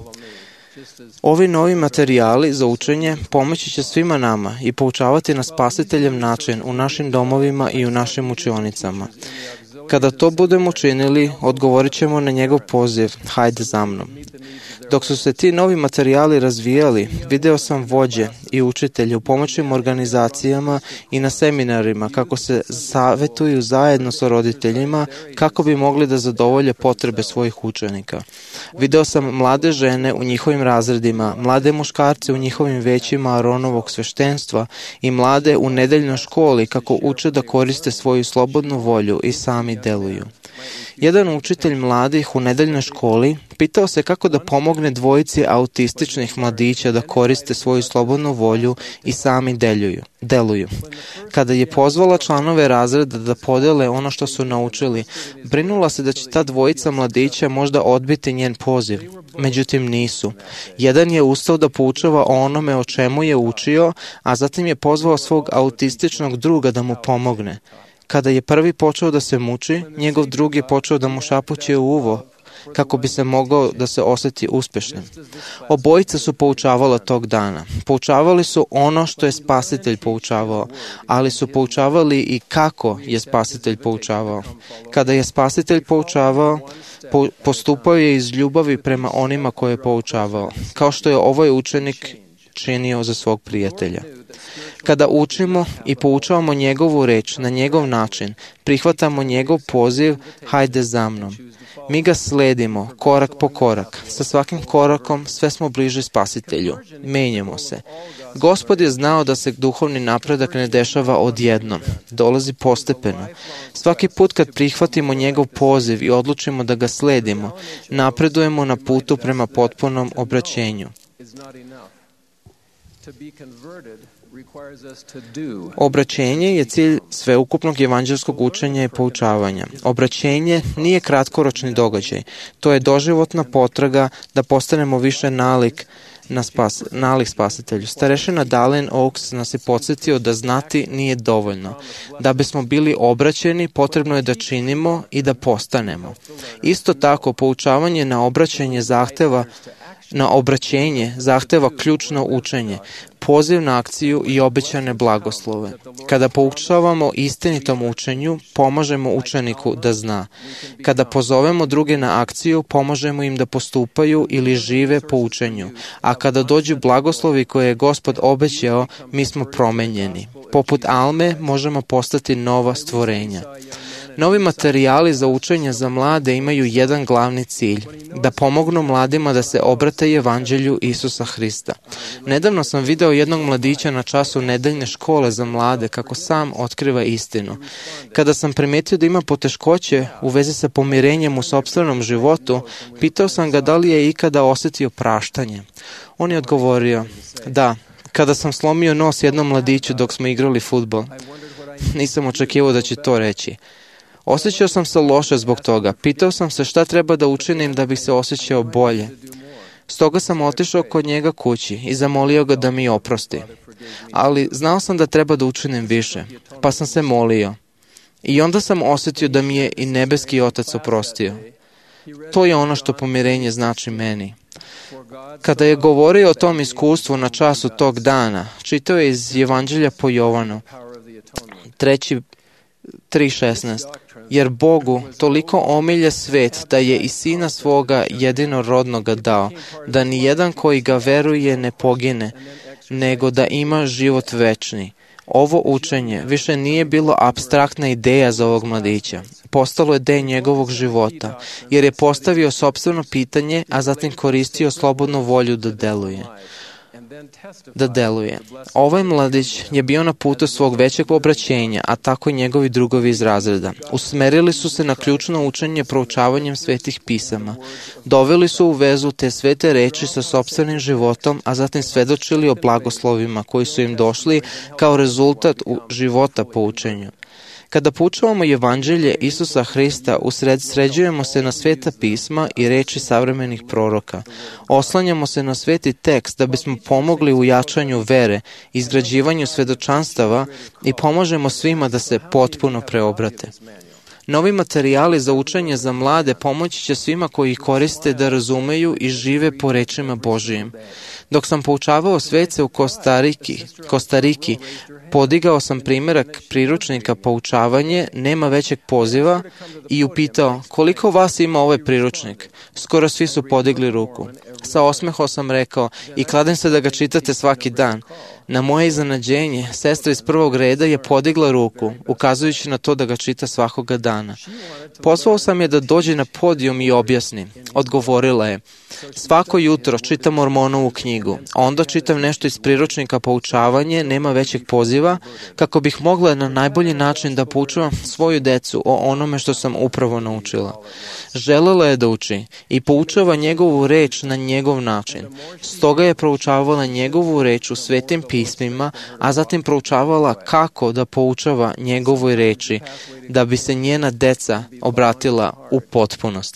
Ovi novi materijali za učenje pomoći će svima nama i poučavati na Spasiteljev način u našim domovima i u našim učionicama. Kada to budemo činili, odgovorit ćemo na njegov poziv, hajde za mnom. Dok su se ti novi materijali razvijali, video sam vođe i učitelje u pomoćnim organizacijama i na seminarima kako se savjetuju zajedno sa roditeljima kako bi mogli da zadovolje potrebe svojih učenika. Video sam mlade žene u njihovim razredima, mlade muškarce u njihovim većima Aronovog sveštenstva i mlade u nedeljnoj školi kako uče da koriste svoju slobodnu volju i sami deluju. Jedan učitelj mladih u nedeljnoj školi pitao se kako da pomogne dvojici autističnih mladića da koriste svoju slobodnu volju i sami deluju. deluju. Kada je pozvala članove razreda da podele ono što su naučili, brinula se da će ta dvojica mladića možda odbiti njen poziv. Međutim nisu. Jedan je ustao da poučava o onome o čemu je učio, a zatim je pozvao svog autističnog druga da mu pomogne. Kada je prvi počeo da se muči, njegov drugi je počeo da mu šapuće u uvo, kako bi se mogao da se osjeti uspješnim. Obojica su poučavala tog dana. Poučavali su ono što je Spasitelj poučavao, ali su poučavali i kako je Spasitelj poučavao. Kada je Spasitelj poučavao, po, postupao je iz ljubavi prema onima koje je poučavao, kao što je ovaj učenik činio za svog prijatelja. Kada učimo i poučavamo njegovu reč na njegov način, prihvatamo njegov poziv, hajde za mnom. Mi ga sledimo korak po korak. Sa svakim korakom sve smo bliže Spasitelju. Menjamo se. Gospod je znao da se duhovni napredak ne dešava odjednom. Dolazi postepeno. Svaki put kad prihvatimo njegov poziv i odlučimo da ga sledimo, napredujemo na putu prema potpunom obraćenju. Obraćenje je cilj sveukupnog evanđelskog učenja i poučavanja. Obraćenje nije kratkoročni događaj. To je doživotna potraga da postanemo više nalik na spas, nalik Spasitelju. Starešina Dallin Oaks nas je podsjetio da znati nije dovoljno. Da bismo bili obraćeni, potrebno je da činimo i da postanemo. Isto tako, poučavanje na obraćanje zahteva na obraćenje zahteva ključno učenje, poziv na akciju i obećane blagoslove. Kada poučavamo istinitom učenju, pomažemo učeniku da zna. Kada pozovemo druge na akciju, pomažemo im da postupaju ili žive po učenju. A kada dođu blagoslovi koje je Gospod obećao, mi smo promenjeni. Poput Alme možemo postati nova stvorenja. Novi materijali za učenje za mlade imaju jedan glavni cilj, da pomognu mladima da se obrate evanđelju Isusa Hrista. Nedavno sam video jednog mladića na času nedeljne škole za mlade kako sam otkriva istinu. Kada sam primetio da ima poteškoće u vezi sa pomirenjem u sopstvenom životu, pitao sam ga da li je ikada osjetio praštanje. On je odgovorio, da, kada sam slomio nos jednom mladiću dok smo igrali fudbal. Nisam očekivao da će to reći. Osjećao sam se loše zbog toga. Pitao sam se šta treba da učinim da bih se osjećao bolje. Stoga sam otišao kod njega kući i zamolio ga da mi oprosti. Ali znao sam da treba da učinim više, pa sam se molio. I onda sam osjetio da mi je i nebeski Otac oprostio. To je ono što pomirenje znači meni. Kada je govorio o tom iskustvu na času tog dana, čitao je iz Evanđelja po Jovanu, treći tri šesnaest. Jer Bogu toliko omilje svet da je i Sina svoga jedinorodnoga dao, da ni jedan koji ga veruje ne pogine, nego da ima život večni. Ovo učenje više nije bilo apstraktna ideja za ovog mladića. Postalo je deo njegovog života, jer je postavio sopstveno pitanje, a zatim koristio slobodnu volju da deluje. da deluje. Ovaj mladić je bio na putu svog većeg obraćenja, a tako i njegovi drugovi iz razreda. Usmerili su se na ključno učenje proučavanjem svetih pisama. Doveli su u vezu te svete reči sa sopstvenim životom, a zatim svedočili o blagoslovima koji su im došli kao rezultat života po učenju. Kada poučavamo evanđelje Isusa Hrista, usred sređujemo se na sveta pisma i reči savremenih proroka. Oslanjamo se na sveti tekst da bismo pomogli u jačanju vere, izgrađivanju svedočanstava i pomažemo svima da se potpuno preobrate. Novi materijali za učenje za mlade pomoći će svima koji ih koriste da razumeju i žive po rečima Božijim. Dok sam poučavao svece u Kostariki, Kostariki, podigao sam primjerak priručnika poučavanje, nema većeg poziva, i upitao koliko vas ima ovaj priručnik. Skoro svi su podigli ruku. Sa osmehom sam rekao i kladim se da ga čitate svaki dan. Na moje iznenađenje, sestra iz prvog reda je podigla ruku, ukazujući na to da ga čita svakoga dana. Pozvao sam je da dođe na podijum i objasni. Odgovorila je, svako jutro čitam Mormonovu knjigu, a onda čitam nešto iz priručnika poučavanje, nema većeg poziva, kako bih mogla na najbolji način da poučavam svoju decu o onome što sam upravo naučila. Želela je da uči i poučava njegovu reč na njegov način. Stoga je proučavala njegovu reč u svetim pismima, a zatim proučavala kako da poučava njegovoj reči, da bi se njena deca obratila u potpunosti.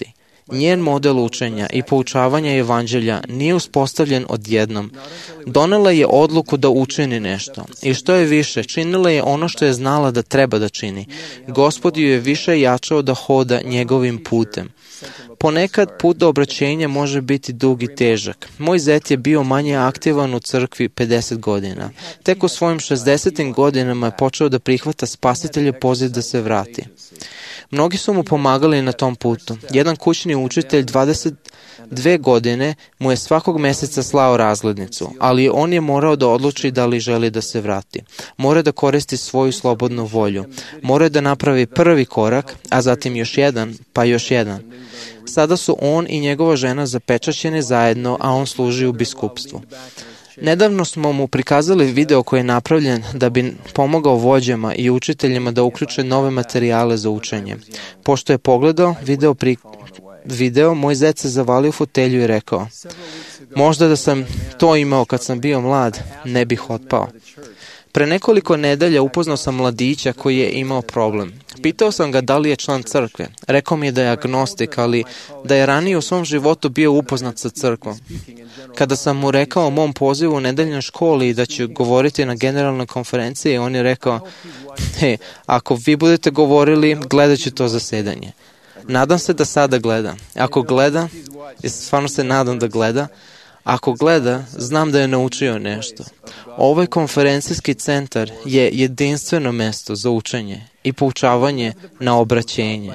Njen model učenja i poučavanja evanđelja nije uspostavljen odjednom. Donela je odluku da učini nešto i što je više, činila je ono što je znala da treba da čini. Gospod ju je više jačao da hoda njegovim putem. Ponekad put do obraćenja može biti dug i težak. Moj zet je bio manje aktivan u crkvi pedeset godina. Tek u svojim šezdesetim godinama je počeo da prihvata Spasitelja poziv da se vrati. Mnogi su mu pomagali na tom putu. Jedan kućni učitelj dvadeset dve godine mu je svakog meseca slao razglednicu, ali on je morao da odluči da li želi da se vrati. Mora da koristi svoju slobodnu volju. Mora da napravi prvi korak, a zatim još jedan, pa još jedan. Sada su on i njegova žena zapečaćeni zajedno, a on služi u biskupstvu. Nedavno smo mu prikazali video koji je napravljen da bi pomogao vođama i učiteljima da uključe nove materijale za učenje. Pošto je pogledao video, pri... video moj zet se zavalio u fotelju i rekao: možda da sam to imao kad sam bio mlad, ne bih otpao. Pre nekoliko nedelja upoznao sam mladića koji je imao problem. Pitao sam ga da li je član crkve. Rekao mi je da je agnostik, ali da je ranije u svom životu bio upoznat sa crkvom. Kada sam mu rekao o mom pozivu u nedeljnoj školi i da ću govoriti na generalnoj konferenciji, on je rekao: he, ako vi budete govorili, gledat ću to zasedanje. Nadam se da sada gleda. Ako gleda, i stvarno se nadam da gleda, ako gleda, znam da je naučio nešto. Ovaj konferencijski centar je jedinstveno mesto za učenje i poučavanje na obraćenje.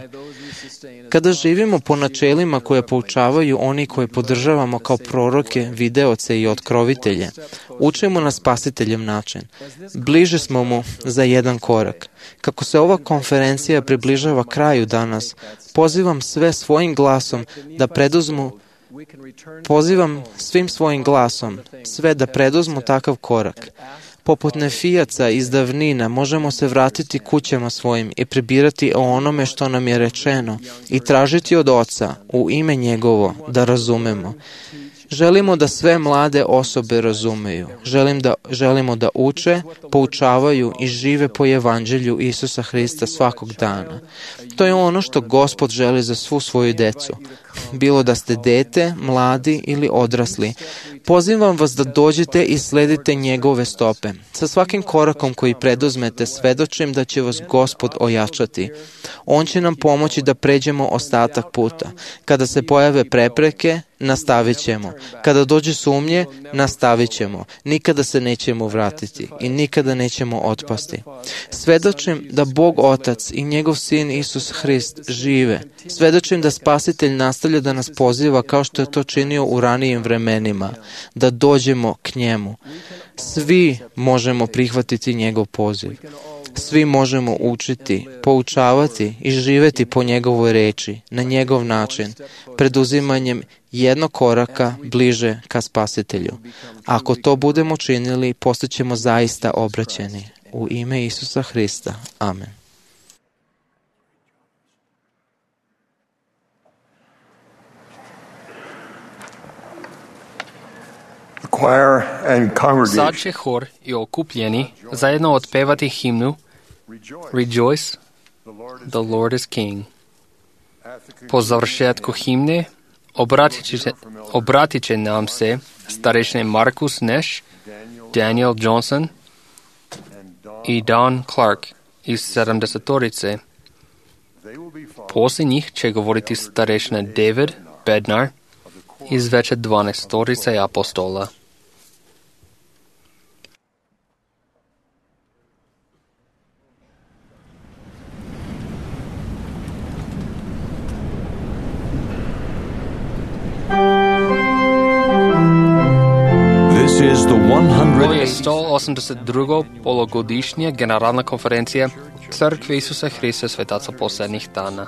Kada živimo po načelima koje poučavaju oni koje podržavamo kao proroke, videoce i otkrovitelje, učimo na Spasiteljem način. Bliže smo mu za jedan korak. Kako se ova konferencija približava kraju danas, pozivam sve svojim glasom da preduzmu Pozivam svim svojim glasom sve da preduzmu takav korak. Poput nefijaca iz davnina možemo se vratiti kućama svojim i pribirati o onome što nam je rečeno i tražiti od Oca u ime njegovo da razumemo. Želimo da sve mlade osobe razumeju. Želim da, želimo da uče, poučavaju i žive po evanđelju Isusa Hrista svakog dana. To je ono što Gospod želi za svu svoju decu. Bilo da ste dete, mladi ili odrasli. Pozivam vas da dođete i sledite njegove stope. Sa svakim korakom koji preduzmete, svedočim da će vas Gospod ojačati. On će nam pomoći da pređemo ostatak puta. Kada se pojave prepreke, nastavit ćemo. Kada dođe sumnje, nastavit ćemo. Nikada se nećemo vratiti i nikada nećemo otpasti. Svedočim da Bog Otac i njegov Sin Isus Hrist žive. Svedočim da Spasitelj nastavlja da nas poziva kao što je to činio u ranijim vremenima, da dođemo k njemu. Svi možemo prihvatiti njegov poziv. Svi možemo učiti, poučavati i živeti po njegovoj reči, na njegov način, preduzimanjem jednog koraka bliže ka Spasitelju. Ako to budemo činili, postaćemo zaista obraćeni. U ime Isusa Hrista. Amen. Sad će hor i okupljeni zajedno otpevati himnu Rejoice, the Lord is King. Po završetku himne obratit će, obratit će nam se starešine Marcus Nash, Daniel Johnson i Don Clark iz sedamdesetorice. Poslije njih će govoriti starešina David Bednar iz veće dvanaestorice apostola. Ovo je sto osamdeset druga polugodišnja generalna konferencija Crkve Isusa Hrista svetaca posljednjih dana.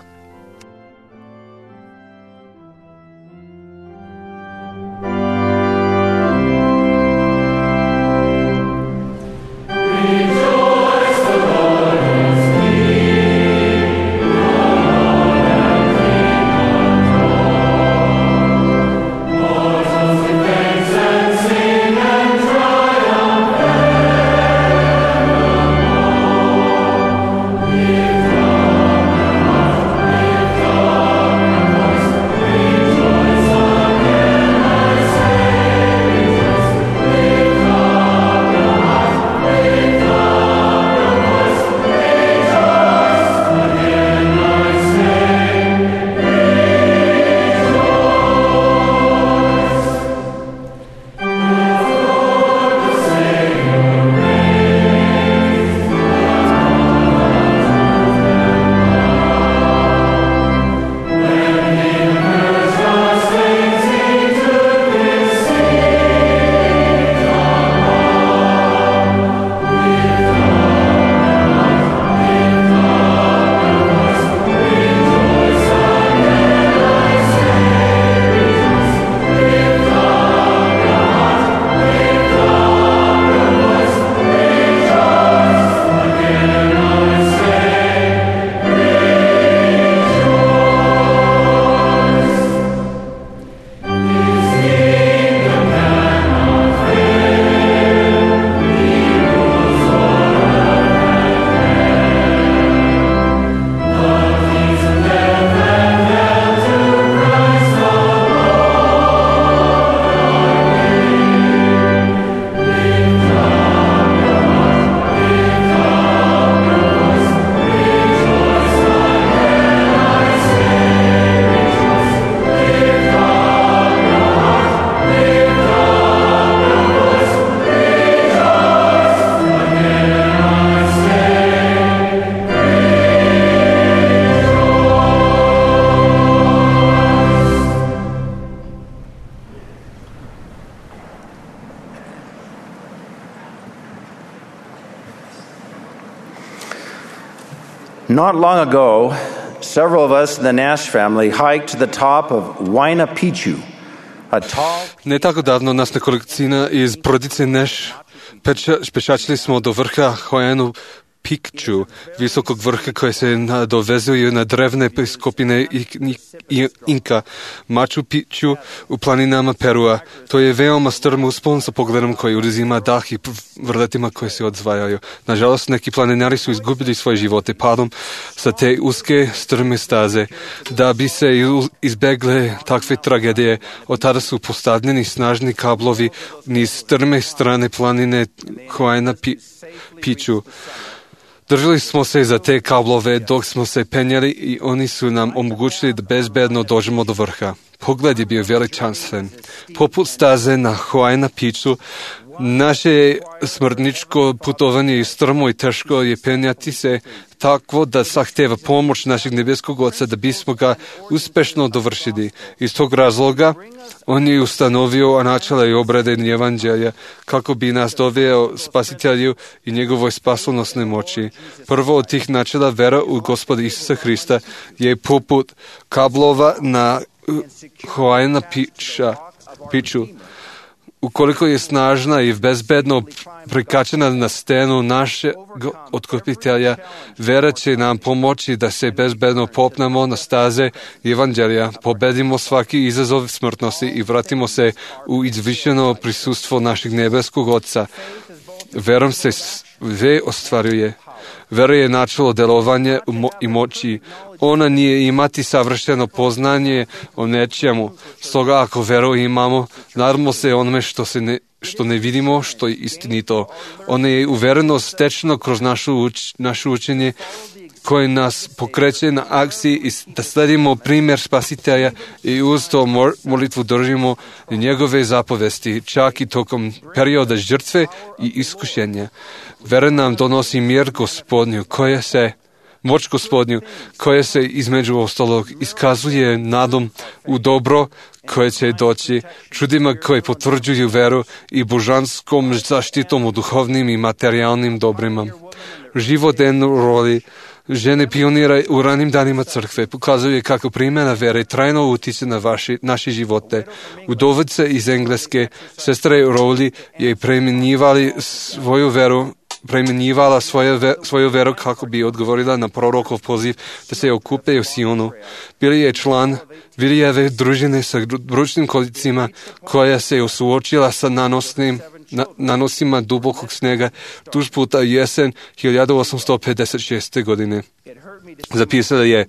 Not long ago, several of us in the Nash family hiked to the top of Huayna Picchu, a tall... Не tako davno nas nekolicina iz porodice Neš pešačili smo do vrha Huaynu Picchu, visokog vrha koji se nadovezuju na drevne skupine Inka, Machu Picchu u planinama Perua. To je veoma strm uspon sa pogledom koji uzima dah i vrletima koji se odzvajaju. Nažalost, neki planinari su izgubili svoje živote padom sa te uske strme staze. Da bi se izbegle takve tragedije, od tada su postavljeni snažni kablovi niz strme strane planine Huayna Picchu. Držali smo se za te kablove dok smo se penjali i oni su nam omogućili da bezbedno dođemo do vrha. Pogled je bio veličanstven. Poput staze na Huayna Picchu, naše smrtničko putovanje je strmo i teško je penjati se tako da zahteva pomoć našeg nebeskog Oca da bismo ga uspešno dovršili. Iz tog razloga on je ustanovio načela i obrade evanđelja kako bi nas doveo spasitelju i njegovoj spasonosne moći. Prvo od tih načela, vera u Gospoda Isusa Hrista, je poput kablova na Huayna Picchu. Ukoliko je snažna i bezbedno prikačena na stenu našeg otkupitelja, vera će nam pomoći da se bezbedno popnemo na staze evanđelja, pobedimo svaki izazov smrtnosti i vratimo se u izvišeno prisustvo našeg nebeskog Oca. Verom se sve ostvaruje. Vera je načelo delovanja i moći. Ona nije imati savršeno poznanje o nečemu. Stoga ako veru imamo, nadamo se onome što, se ne, što ne vidimo, što je istinito. Ona je uverenost stečeno kroz našu uč, naše učenje koje nas pokreće na akciji i da sledimo primjer spasitelja i uz to molitvu držimo njegove zapovesti, čak i tokom perioda žrtve i iskušenja. Vera nam donosi mir Gospodnju, koja se, moć Gospodnju, koja se između ostalog iskazuje nadom u dobro koje će doći, čudima koje potvrđuju veru i božanskom zaštitom u duhovnim i materijalnim dobrima. Život roli žene pionira u ranim danima crkve pokazuje kako primjena vere trajno utiče na vaši, naše živote. Udovica iz Engleske, sestra Rowley, je primjenjivali svoju veru premjenjivala svoju, svoju veru kako bi odgovorila na prorokov poziv da se okupe u Sionu. Bili je član Vilijeve družine sa bručnim kolicima koja se suočila sa nanosnim, na, nanosima dubokog snega tuž puta jesen hiljadu osamsto pedeset šeste. godine. Zapisala je: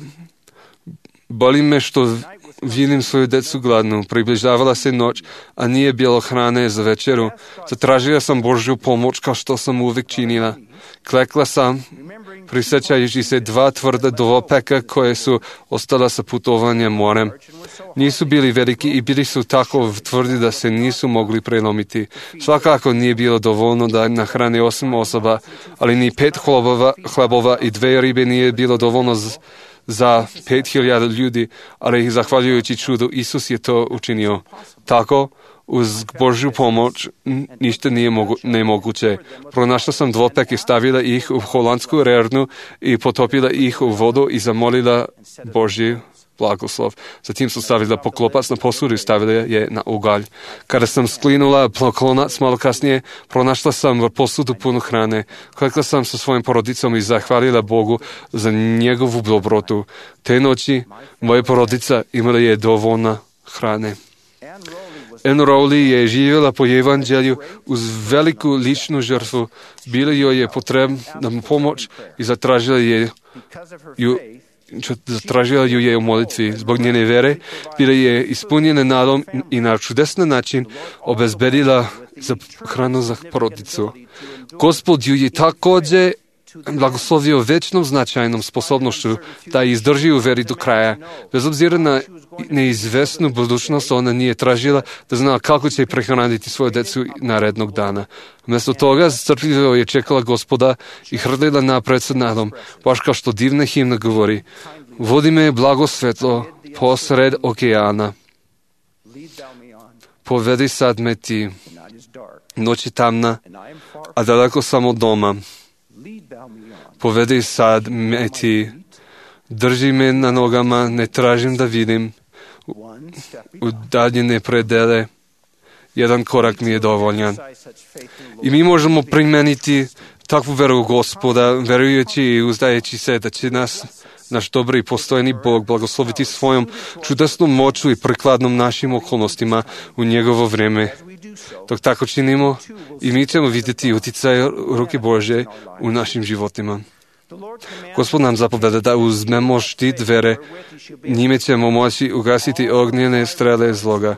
boli me što vidim svoju decu gladnu. Približavala se noć, a nije bilo hrane za večeru. Zatražila sam Božju pomoć kao što sam uvijek činila. Klekla sam, prisjećajući se dva tvrda dvopeka koje su ostala sa putovanja morem. Nisu bili veliki i bili su tako tvrdi da se nisu mogli prelomiti. Svakako nije bilo dovoljno da nahrane osam osoba, ali ni pet hlebova, hlebova i dve ribe nije bilo dovoljno z- za pet hiljada ljudi, ali zahvaljujući čudu Isus je to učinio. Tako, uz Božju pomoć, ništa nije mogu, nemoguće. Pronašla sam dvopek i stavila ih u holandsku rernu i potopila ih u vodu i zamolila Božji blagoslov. Zatim sam stavila poklopac na posudu i stavila je na ugalj. Kada sam sklinula poklonac malo kasnije, pronašla sam posudu punu hrane. Klekla sam sa svojim porodicom i zahvalila Bogu za njegovu dobrotu. Te noći moja porodica imala je dovoljno hrane. Anne Rowley je živjela po evanđelju uz veliku ličnu žrtvu. Bilo joj je potrebna pomoć i zatražila je ju Zatražila ju je u molitvi. Zbog njene vere bila je ispunjena nadom i na čudesan način obezbedila za hranu za porodicu. Gospod ju je također blagoslovio večnom značajnom sposobnošću da izdrži u veri do kraja. Bez obzira na neizvesnu budućnost, ona nije tražila da zna kako će prehraniti svoju decu narednog dana. Mjesto toga strpljivo je čekala Gospoda i hrlila napred sa nadom, baš kao što divna himna govori: vodi me blago svetlo posred okeana. Povedi sad me ti, noć je tamna, a daleko sam od doma. Povedi sad me ti, drži me na nogama, ne tražim da vidim udaljene predele. Jedan korak mi je dovoljan. I mi možemo primeniti takvu veru Gospoda, verujući i uzdajući se da će nas naš dobri i postojeni Bog blagosloviti svojom čudesnom moću i prikladnom našim okolnostima u njegovo vrijeme. Dok tako činimo, i mi ćemo vidjeti utjecaj ruke Božje u našim životima. Gospod nam zapoveda da uzmemo štit vere, njime ćemo moći ugasiti ognjene strele zloga.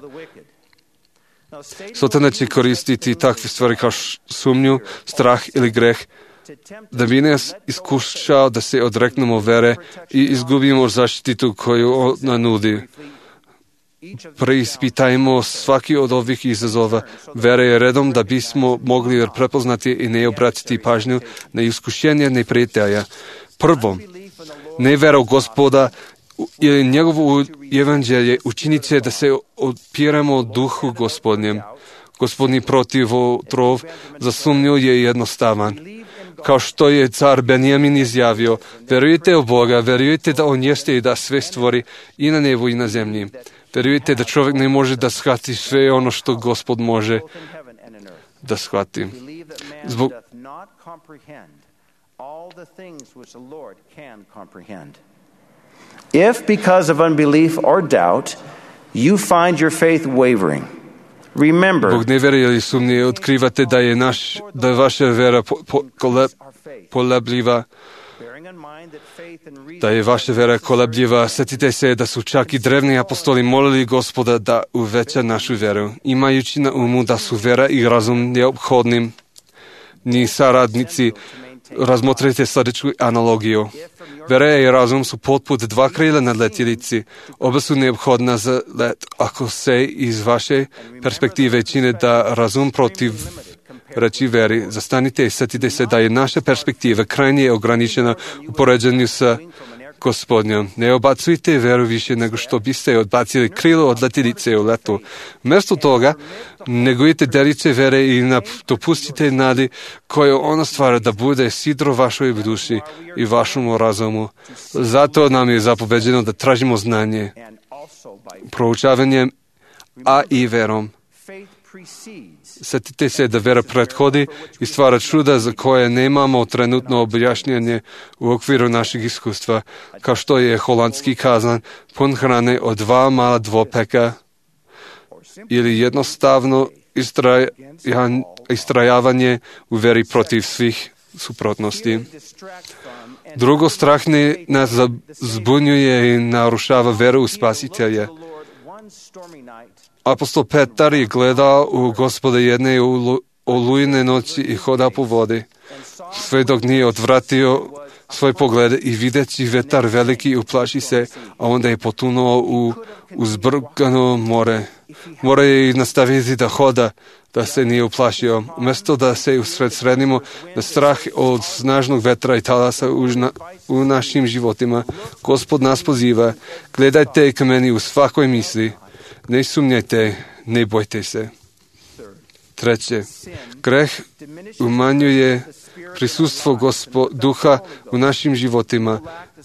Satan će koristiti takve stvari kao sumnju, strah ili greh, da bi nas iskušao da se odreknemo vere i izgubimo zaštitu koju ona nudi. Preispitajmo svaki od ovih izazova vere je redom da bismo mogli prepoznati i ne obratiti pažnju na iskušenje neprijatelja. Prvo, nevera u Gospoda ili njegovo evanđelje učinit će da se opiremo duhu Gospodnjem. Gospodni protivotrov za sumnju je jednostavan. Kao što je car Benjamin izjavio, verujete u Boga, verujete da On jeste i da sve stvori i na nebu i na zemlji. Verujete da čovjek ne može da shvati sve ono što Gospod može da shvati. Zbog If, because of unbelief or doubt, you find your faith wavering, remember, Zbog nevere ili sumnje otkrivate da je, naš, da je vaša vera po, po, kole, kolebljiva, da je vaša vera kolebljiva. Sjetite se da su čak i drevni apostoli molili Gospoda da uveća našu veru, imajući na umu da su vera i razum neophodnim. Ni saradnici, razmotrite sljedeću analogiju. Vera i razum su poput dva krila na letjelici. Oba su neophodna za let. Ako se iz vaše perspektive čine da razum protiv reći veri, zastanite i sjetite se da je naša perspektiva krajnje ograničena u poređenju sa Gospodnjom. Ne odbacujte veru više nego što biste odbacili krilo od letjelice u letu. Mjesto toga, negujte delice vere i dopustite nadi koju ona stvara da bude sidro vašoj duši i vašom razumu. Zato nam je zapoveđeno da tražimo znanje, proučavanjem, a i verom. Sjetite se da vera prethodi i stvara čuda za koje nemamo trenutno objašnjenje u okviru našeg iskustva, kao što je holandski kazan pun hrane od dva mala dvopeka ili jednostavno istrajan, istrajavanje u veri protiv svih suprotnosti. Drugo, strah ne nas zbunjuje i narušava veru u Spasitelja. Apostol Petar je gledao u Gospoda jedne olujne noći i hodao po vodi, sve dok nije odvratio svoj pogled i videći vetar veliki uplaši se, a onda je potunuo u uzbrkano more. Mora je nastaviti da hoda, da se nije uplašio. Umjesto da se usredsredimo na strah od snažnog vetra i talasa u, na, u našim životima, Gospod nas poziva, gledajte ka meni u svakoj misli. Ne sumnjajte, ne bojte se. Treće, greh umanjuje prisustvo Gospod, duha u našim životima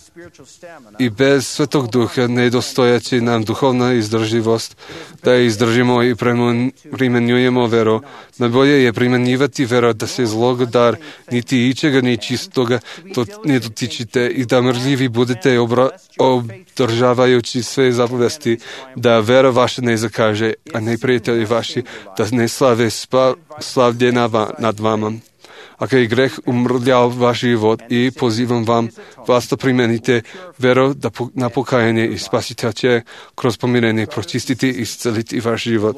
i bez Svetog Duha nedostojaće nam duhovna izdržljivost da je izdržimo i primjenjujemo veru. Najbolje je primjenjivati veru da se zlog dar niti ičega ni čistoga to ne dotičite i da mrljivi budete obra, obdržavajući sve zapovesti, da vera vaša ne zakaže, a neprijatelji vaši da ne slave spa, slavlje nad vama. Ako je greh umrljao vaš život i pozivam vam, vas da primenite veru da na pokajanje i Spasitelj će kroz pomirenje pročistiti i isceliti vaš život.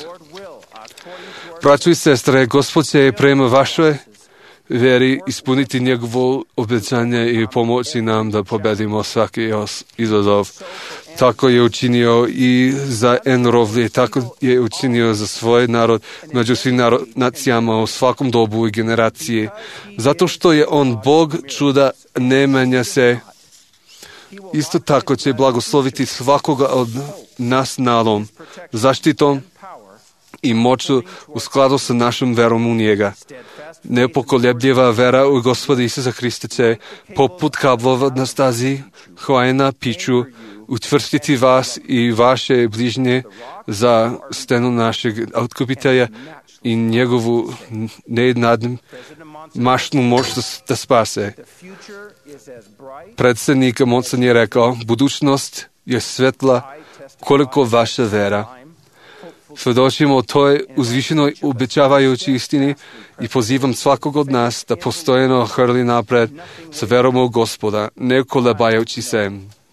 Braćo i sestre, Gospod će prema vašoj veri ispuniti njegovo obećanje i pomoći nam da pobedimo svaki izazov. Tako je učinio i za Enrovlje, tako je učinio za svoj narod među svim narod, nacijama u svakom dobu i generaciji. Zato što je on Bog čuda, ne menja se. Isto tako će blagosloviti svakoga od nas nadom, zaštitom i moću u skladu sa našom verom u njega. Nepokolebljiva vera u Gospoda Isusa Hrista će, poput kablova na stazi Hajna Piću, utvrstiti vas i vaše bližnje za stenu našeg otkupitelja i njegovu nejednadmašnu moć da spase. Predsednik Monson je rekao, budućnost je svetla koliko vaša vera. Svedočimo o toj uzvišenoj obećavajući istini i pozivam svakog od nas da postojeno hrli napred sa verom u Gospoda, ne kolebajući se.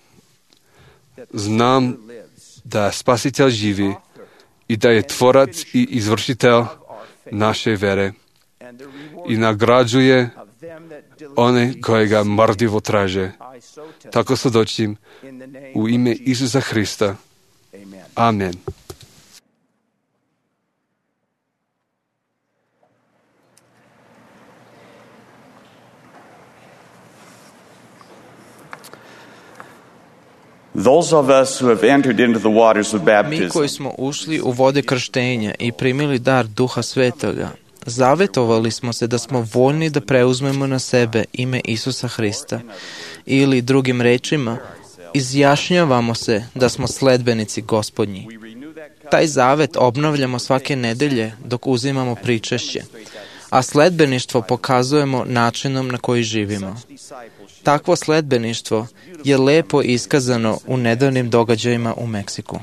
Znam da Spasitelj živi i da je tvorac i izvršitelj naše vere i nagrađuje one koje ga marljivo traže. Tako svedočim u ime Isusa Hrista. Amen. Those of us who have entered into the waters of baptism, mi koji smo ušli u vode krštenja i primili dar Duha Svetoga, zavetovali smo se da smo voljni da preuzmemo na sebe ime Isusa Hrista, ili drugim rečima, izjašnjavamo se da smo sledbenici Gospodnji. Taj zavet obnavljamo svake nedelje dok uzimamo pričešće, a sledbeništvo pokazujemo načinom na koji živimo. Takvo sledbeništvo je lepo iskazano u nedavnim događajima u Meksiku.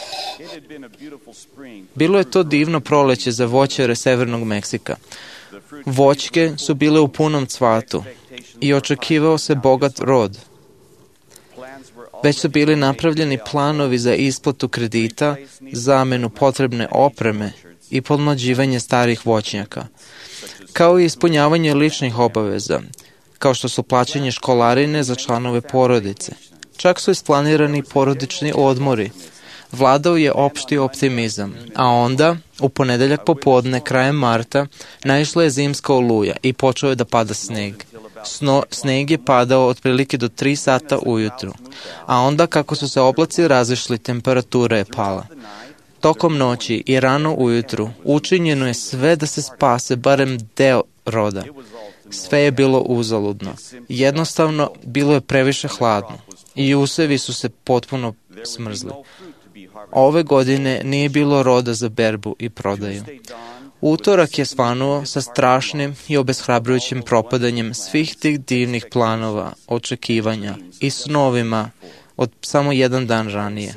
Bilo je to divno proleće za voćare severnog Meksika. Voćke su bile u punom cvatu i očekivao se bogat rod. Već su bili napravljeni planovi za isplatu kredita, zamenu potrebne opreme i podmlađivanje starih voćnjaka, kao i ispunjavanje ličnih obaveza, kao što su plaćanje školarine za članove porodice. Čak su isplanirani porodični odmori. Vladao je opšti optimizam, a onda, u ponedeljak popodne, krajem marta, naišla je zimska oluja i počeo je da pada sneg. Sno, sneg je padao otprilike do tri sata ujutru, a onda kako su se oblaci razišli, temperatura je pala. Tokom noći i rano ujutru učinjeno je sve da se spase barem deo roda. Sve je bilo uzaludno. Jednostavno, bilo je previše hladno i usevi su se potpuno smrzli. Ove godine nije bilo roda za berbu i prodaju. Utorak je svanuo sa strašnim i obeshrabrujućim propadanjem svih tih divnih planova, očekivanja i snovima od samo jedan dan ranije.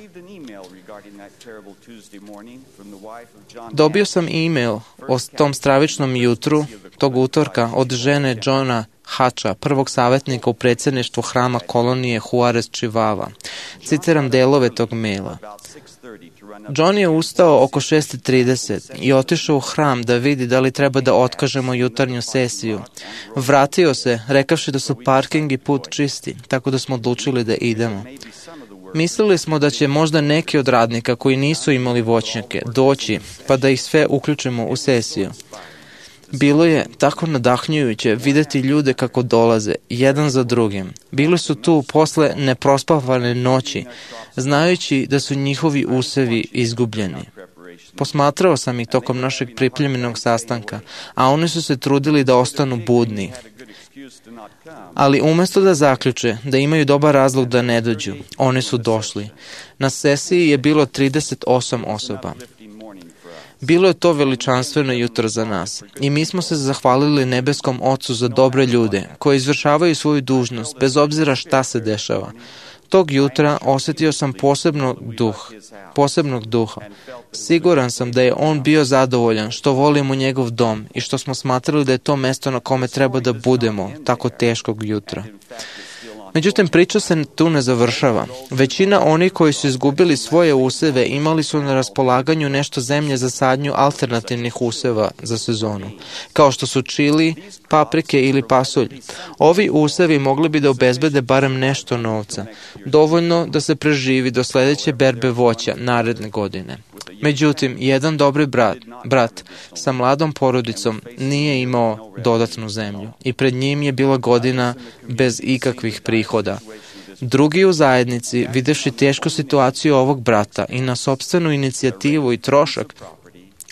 Dobio sam e-mail o tom stravičnom jutru tog utorka od žene Johna Hača, prvog savjetnika u predsjedništvu hrama kolonije Juarez Čivava. Citiram delove tog maila. John je ustao oko šest trideset i otišao u hram da vidi da li treba da otkažemo jutarnju sesiju. Vratio se, rekavši da su parking i put čisti, tako da smo odlučili da idemo. Mislili smo da će možda neki od radnika koji nisu imali voćnjake doći, pa da ih sve uključimo u sesiju. Bilo je tako nadahnjujuće videti ljude kako dolaze, jedan za drugim. Bili su tu posle neprospavane noći, znajući da su njihovi usevi izgubljeni. Posmatrao sam ih tokom našeg pripremljenog sastanka, a oni su se trudili da ostanu budni. Ali umesto da zaključe da imaju dobar razlog da ne dođu, oni su došli. Na sesiji je bilo trideset osam osoba. Bilo je to veličanstveno jutro za nas i mi smo se zahvalili nebeskom Ocu za dobre ljude koji izvršavaju svoju dužnost bez obzira šta se dešava. Tog jutra osjetio sam posebnog duh, posebnog duha. Siguran sam da je on bio zadovoljan što volimo njegov dom i što smo smatrali da je to mesto na kome treba da budemo tako teškog jutra. Međutim, priča se tu ne završava. Većina onih koji su izgubili svoje useve imali su na raspolaganju nešto zemlje za sadnju alternativnih useva za sezonu, kao što su čili, paprike ili pasulj. Ovi usevi mogli bi da obezbede barem nešto novca, dovoljno da se preživi do sledeće berbe voća naredne godine. Međutim, jedan dobri brat, brat sa mladom porodicom nije imao dodatnu zemlju i pred njim je bila godina bez ikakvih prihoda. Drugi u zajednici, videvši tešku situaciju ovog brata i na sopstvenu inicijativu i trošak,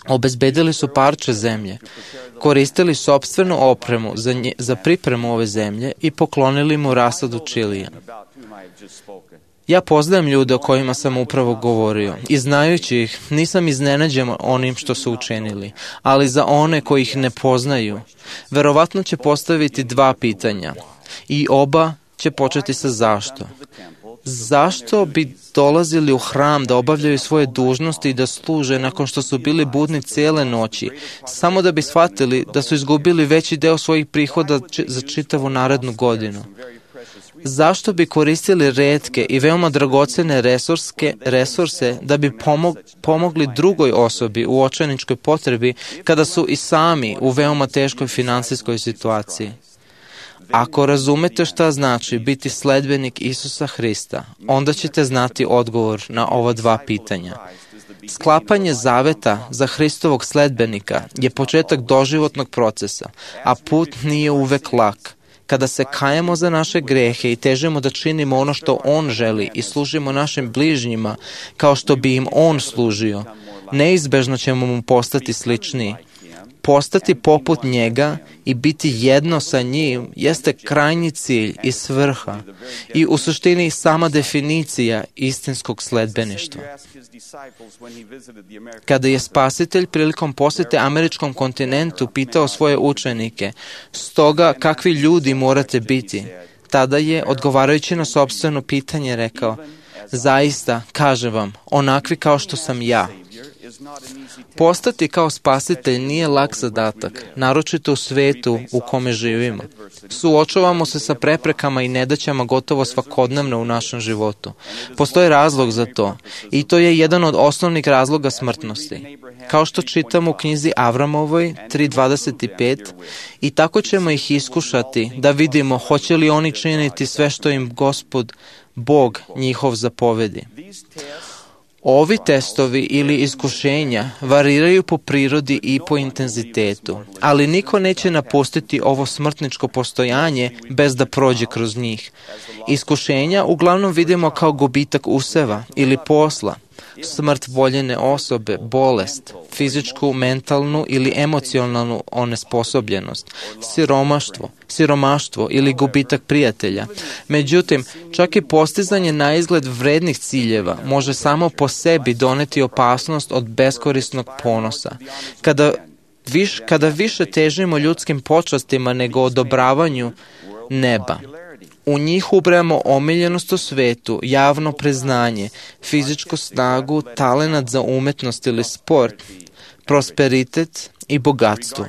Obezbedili su parče zemlje, koristili sopstvenu opremu za, nje, za pripremu ove zemlje i poklonili mu rasadu čilija. Ja poznajem ljude o kojima sam upravo govorio i znajući ih nisam iznenađen onim što su učinili, ali za one koji ih ne poznaju, verovatno će postaviti dva pitanja i oba će početi sa zašto. Zašto bi dolazili u hram da obavljaju svoje dužnosti i da služe nakon što su bili budni cijele noći, samo da bi shvatili da su izgubili veći deo svojih prihoda za čitavu narednu godinu? Zašto bi koristili retke i veoma dragocene resurske, resurse da bi pomog, pomogli drugoj osobi u očajničkoj potrebi kada su i sami u veoma teškoj finansijskoj situaciji? Ako razumete šta znači biti sledbenik Isusa Hrista, onda ćete znati odgovor na ova dva pitanja. Sklapanje zaveta za Hristovog sledbenika je početak doživotnog procesa, a put nije uvek lak. Kada se kajemo za naše grehe i težimo da činimo ono što On želi i služimo našim bližnjima kao što bi im On služio, neizbežno ćemo mu postati sličniji. Postati poput njega i biti jedno sa njim jeste krajnji cilj i svrha i u suštini sama definicija istinskog sledbeništva. Kada je Spasitelj prilikom posete američkom kontinentu pitao svoje učenike, stoga kakvi ljudi morate biti, tada je, odgovarajući na sopstveno pitanje, rekao, zaista, kažem vam, onakvi kao što sam ja. Postati kao spasitelj nije lak zadatak, naročito u svetu u kome živimo. Suočavamo se sa preprekama i nedaćama gotovo svakodnevno u našem životu. Postoji razlog za to i to je jedan od osnovnih razloga smrtnosti. Kao što čitamo u knjizi Avramovoj tri dvadeset pet, i tako ćemo ih iskušati da vidimo hoće li oni činiti sve što im Gospod, Bog njihov zapovedi. Ovi testovi ili iskušenja variraju po prirodi i po intenzitetu, ali niko neće napustiti ovo smrtničko postojanje bez da prođe kroz njih. Iskušenja uglavnom vidimo kao gubitak useva ili posla, smrt voljene osobe, bolest, fizičku, mentalnu ili emocionalnu onesposobljenost, siromaštvo, siromaštvo ili gubitak prijatelja. Međutim, čak i postizanje na izgled vrednih ciljeva može samo po sebi doneti opasnost od beskorisnog ponosa. Kada, viš, kada više težimo ljudskim počastima nego odobravanju neba, u njih ubrajamo omiljenost u svetu, javno priznanje, fizičku snagu, talenat za umetnost ili sport, prosperitet i bogatstvo.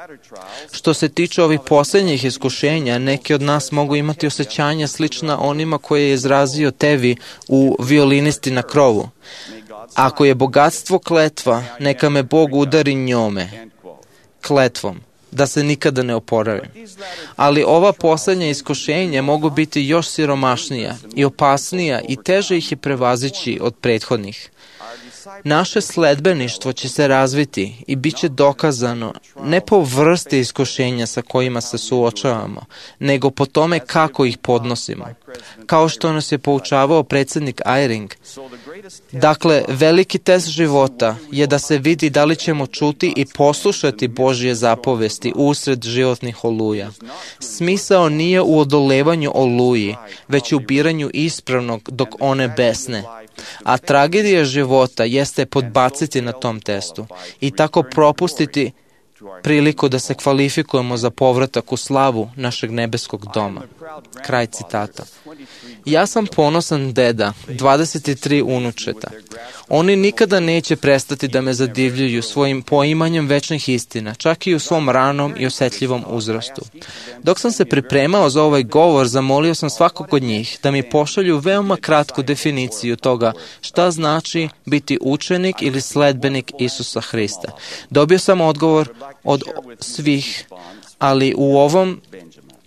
Što se tiče ovih posljednjih iskušenja, neki od nas mogu imati osjećanja slična onima koje je izrazio Tevi u Violinisti na krovu. Ako je bogatstvo kletva, neka me Bog udari njome, kletvom, da se nikada ne oporavim. Ali ova posljednja iskušenja mogu biti još siromašnija i opasnija i teže ih je prevazići od prethodnih. Naše sledbeništvo će se razviti i bit će dokazano ne po vrsti iskušenja sa kojima se suočavamo, nego po tome kako ih podnosimo. Kao što nas je poučavao predsjednik Eyring. Dakle, veliki test života je da se vidi da li ćemo čuti i poslušati Božje zapovesti usred životnih oluja. Smisao nije u odolevanju oluji, već u biranju ispravnog dok one besne. A tragedija života jeste podbaciti na tom testu i tako propustiti priliku da se kvalifikujemo za povratak u slavu našeg nebeskog doma. Kraj citata. Ja sam ponosan deda, dvadeset tri unučeta. Oni nikada neće prestati da me zadivljuju svojim poimanjem večnih istina, čak i u svom ranom i osjetljivom uzrastu. Dok sam se pripremao za ovaj govor, zamolio sam svakog od njih da mi pošalju veoma kratku definiciju toga šta znači biti učenik ili sledbenik Isusa Hrista. Dobio sam odgovor od svih, ali u ovom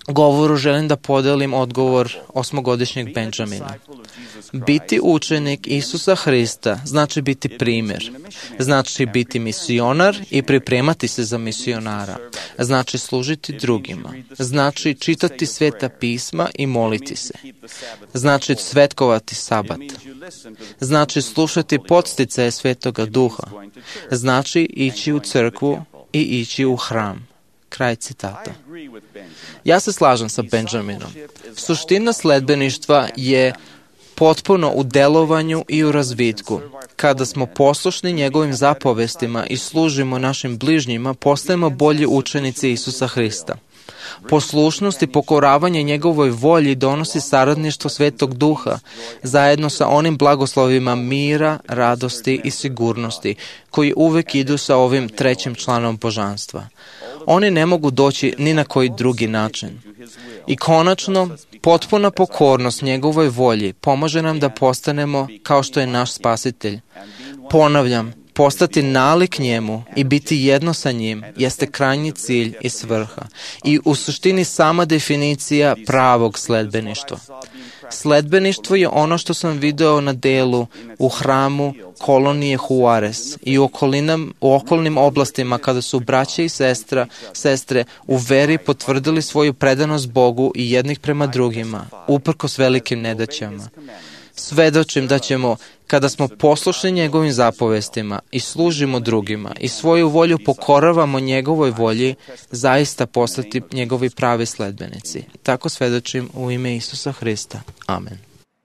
govoru želim da podelim odgovor osmogodišnjeg Benjamina. Biti učenik Isusa Hrista znači biti primjer, znači biti misionar i pripremati se za misionara, znači služiti drugima, znači čitati sveta pisma i moliti se, znači svetkovati sabat, znači slušati podsticaje Svetoga Duha, znači ići u crkvu i ići u hram. Kraj citata. Ja se slažem sa Benjaminom. Suština sledbeništva je potpuno u delovanju i u razvitku. Kada smo poslušni njegovim zapovestima i služimo našim bližnjima, postajemo bolji učenici Isusa Hrista. Poslušnost i pokoravanje njegovoj volji donosi saradništvo Svetog Duha, zajedno sa onim blagoslovima mira, radosti i sigurnosti, koji uvek idu sa ovim trećim članom božanstva. Oni ne mogu doći ni na koji drugi način. I konačno, potpuna pokornost njegovoj volji pomaže nam da postanemo kao što je naš Spasitelj. Ponavljam, postati nalik njemu i biti jedno sa njim jeste krajnji cilj i svrha i u suštini sama definicija pravog sledbeništva. Sledbeništvo je ono što sam video na delu u hramu kolonije Juarez i u, okolinam, u okolnim oblastima kada su braće i sestra, sestre u veri potvrdili svoju predanost Bogu i jednih prema drugima, uprkos velikim nedaćama. Svedočim da ćemo, kada smo poslušni njegovim zapovestima i služimo drugima i svoju volju pokoravamo njegovoj volji, zaista postati njegovi pravi sledbenici. Tako svedočim u ime Isusa Hrista. Amen.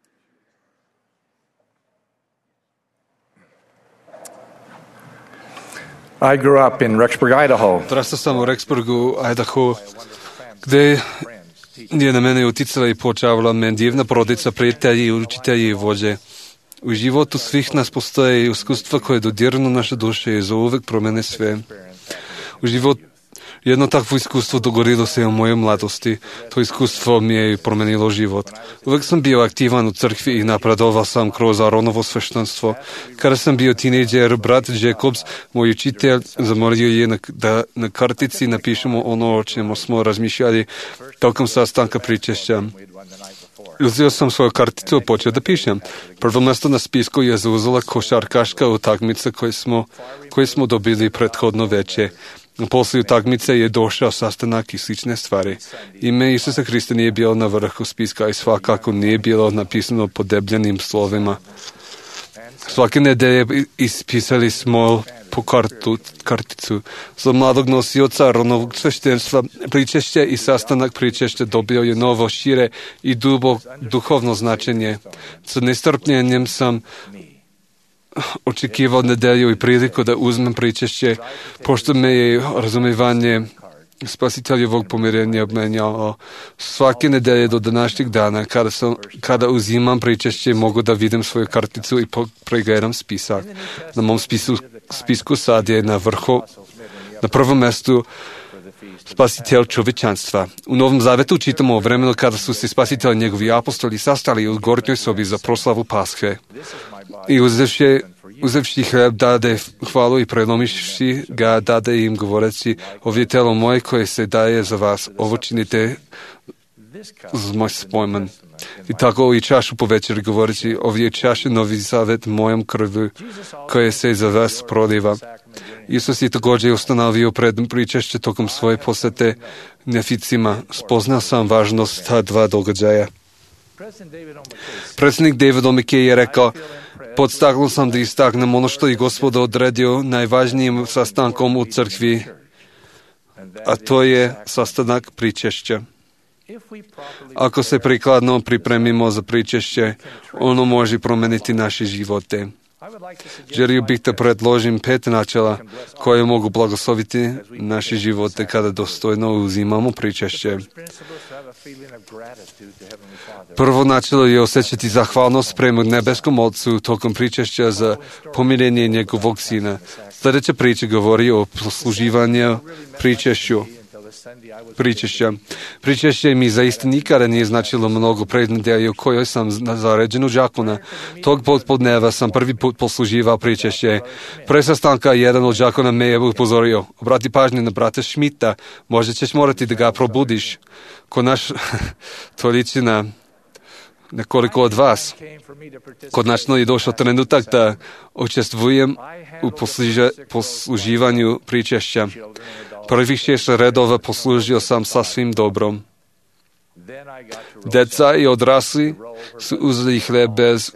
I grew up in Rexburg, Idaho. Odrastao sam u Rexburgu, Idaho, gde je na mene uticala i počavala men divna porodica, prijatelji, učitelji i vođe. U životu svih nas postoje iskustva koje dodirnu naše duše i za uvek promene sve. U život jedno takvo iskustvo dogodilo se u mojoj mladosti. To iskustvo mi je promenilo život. Uvek sam bio aktivan u crkvi i napredovao sam kroz Aronovo sveštenstvo. Kada sam bio tinejdžer, brat Jacobs, moj učitelj, zamolio je na, da na kartici napišemo ono o čemu smo razmišljali tokom sastanka pričešća. Uzeo sam svoju karticu i počeo da pišem. Prvo mesto na spisku je zauzela košarkaška utakmica koju smo, koju smo dobili prethodno veče. Posle utakmice je došao sastanak i slične stvari. Ime Isusa Hrista nije bilo na vrhu spiska i svakako nije bilo napisano podebljenim slovima. Svake nedelje ispisali smo po kartu, karticu. Za mladog nosioca Aronovog sveštenstva pričešće i sastanak pričešća dobio je novo, šire i dubok duhovno značenje. Sa nestrpljenjem sam očekivao nedelju i priliku da uzmem pričešće, pošto me je razumevanje Spasiteljevog pomirenja obmenjao. Svake nedelje do današnjeg dana, kada, sam, kada uzimam pričešće, mogu da vidim svoju karticu i pregledam spisak. Na mom spisu, spisku sad je na vrhu, na prvom mestu Spasitelj čovečanstva. U Novom Zavetu čitamo o vremenu kada su se Spasitelj i njegovi apostoli sastali u gornjoj sobi za proslavu Paske. I uzevši, uzevši hleb dade hvalu i prelomišši ga dade im govoreći: ovdje je telo moje koje se daje za vas, ovo činite z moj spomen. I tako i čašu po večeri govoreći: ovdje je čaša novi zavet mojom krvi koje se za vas proliva. Isus je također ustanovio pred pričešće tokom svoje posete neficima. Spoznao sam važnost ta dva događaja. Predsjednik David O. McKay je rekao: podstaknuo sam da istaknem ono što je Gospod odredio najvažnijim sastankom u crkvi, a to je sastanak pričešća. Ako se prikladno pripremimo za pričešće, ono može promeniti naše živote. Želio bih da predložim pet načela koje mogu blagosloviti naše živote kada dostojno uzimamo pričešće. Prvo načelo je osjećati zahvalnost prema nebeskom Otcu tokom pričešća za pomirenje njegovog sina. Sljedeća priča govori o posluživanju pričešću. pričešća. Pričešće mi zaista nikada nije značilo mnogo pred nedelju kojoj sam zaređen u Đakona. Tog popodneva sam prvi put posluživao pričešće. Pre sastanka jedan od Đakona me je upozorio: obrati pažnju na brata Šmita, možda ćeš morati da ga probudiš. Ko naš toličina nekoliko od vas. Konačno je došao trenutak da učestvujem u posluža, posluživanju pričešća. Prvih šest redova poslužio sam sasvim dobrom. Deca i odrasli su uzeli hleb bez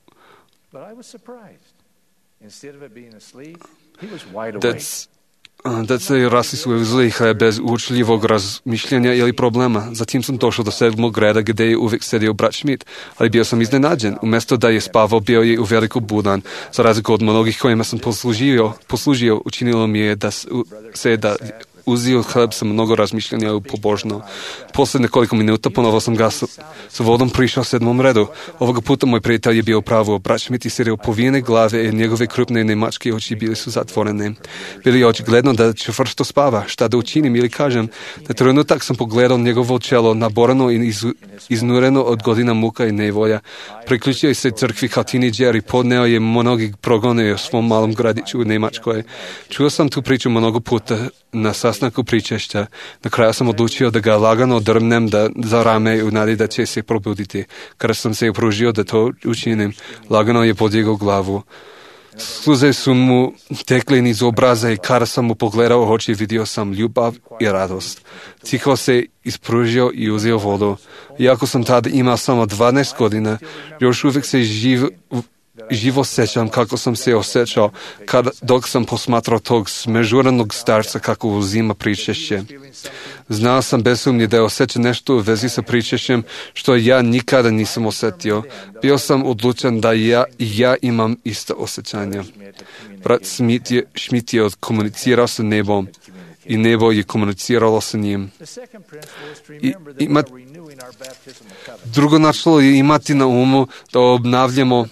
Dec, Deca i odrasli su uzeli hleb bez učljivog razmišljanja ili problema. Zatim sam došao do sedmog reda gdje je uvijek sedio brat Schmidt, ali bio sam iznenađen. Umjesto da je spavao, bio je uveliko budan. Za razliku od mnogih kojima sam poslužio, poslužio učinilo mi je da se da uzio hleb sa mnogo razmišljanja u pobožno. Poslije nekoliko minuta ponovo sam ga sa, sa vodom prišao sedmom redu. Ovoga puta moj prijatelj je bio u pravu. Brat Schmidt je sjedio povijene glave i njegove krupne nemačke oči bili su zatvorene. Bili je očigledno da čvrsto spava. Šta da učinim ili kažem? Na trenutak sam pogledao njegovo čelo, naborano i iz, iznureno od godina muka i nevolja. Priključio je se crkvi kao teenager i podneo je mnogi progone u svom malom gradiću u Njemačkoj. Čuo sam tu priču mnogo puta na sastanku pričešća. Na kraju sam odlučio da ga lagano drmnem da za rame u nadi da će se probuditi. Kada sam se pružio da to učinim, lagano je podigao glavu. Sluze su mu tekli niz obraza i kada sam mu pogledao u oči, vidio sam ljubav i radost. Tiho se ispružio i uzeo vodu. Iako sam tada imao samo dvanaest godina, još uvijek se živ, živo sjećam kako sam se osjećao kada, dok sam posmatrao tog smežuranog starca kako uzima pričešće. Znao sam bez sumnje da je osjeća nešto u vezi sa pričešćem što ja nikada nisam osjetio. Bio sam odlučan da ja, ja imam ista osjećanja. Brat Schmidt je, Schmidt je komunicirao sa nebom i nebo je komuniciralo sa njim. I, ima, drugo načelo je imati na umu da obnavljamo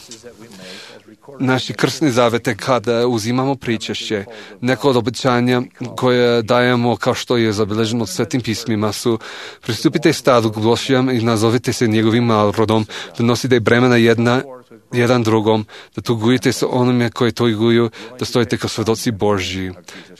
naši krstne zavete kada uzimamo pričešće. Neko od obećanja koje dajemo kao što je zabilježeno od Svetim pismima su: pristupite stadu Božjem i nazovite se njegovim narodom, da nosite bremena jedna jedan drugom, da tugujete sa onome koji tuguju, da stojite kao svedoci Božji.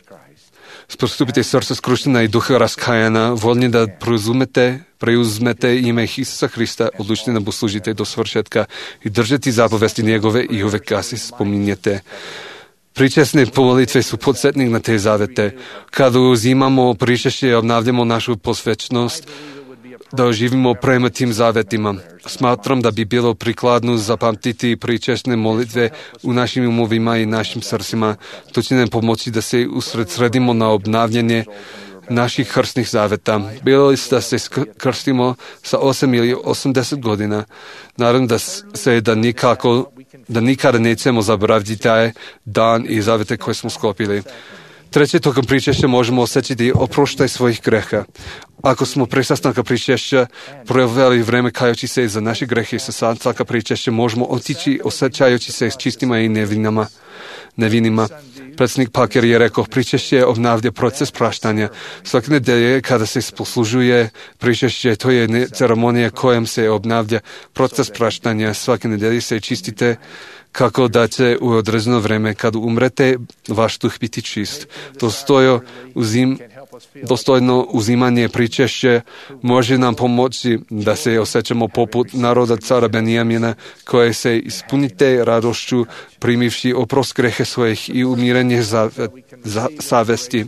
Pristupite srca skrušena i duha raskajana, voljni da preuzmete, preuzmete ime Isusa Hrista, odlučni da mu služite do svršetka i držati zapovesti njegove i uvek ga se spominjete. Pričesne molitve su podsjetnik na te zavete. Kada uzimamo pričešće i obnavljamo našu posvećnost, da oživimo prema tim zavetima. Smatram da bi bilo prikladno zapamtiti pričešne molitve u našim umovima i našim srcima. To će nam pomoći da se usredsredimo na obnavljanje naših krstnih zaveta. Bilo li da se krstimo sa osam ili osamdeset godina, naravno da se da nikako, da nikada nećemo zaboraviti taj dan i zavete koje smo sklopili. Treće, tokom pričešća možemo osjećati oproštaj svojih greha. Ako smo pre sastanka pričešća proveli vreme kajući se za naše grehe sa sastanka pričešća, možemo otići osjećajući se s čistima i nevinama. nevinima. Predsjednik Parker je rekao: pričešće obnavlja proces praštanja. Svake nedelje kada se poslužuje pričešće, to je ceremonija kojom se obnavlja proces praštanja. Svake nedelje se čistite kako da će u određeno vreme kad umrete vaš duh biti čist. Dostojo uzim, dostojno uzimanje pričešće može nam pomoći da se osjećamo poput naroda cara Benjamina, koje se ispunite radošću primivši oprost grehe svojih i umirenje za, za savesti.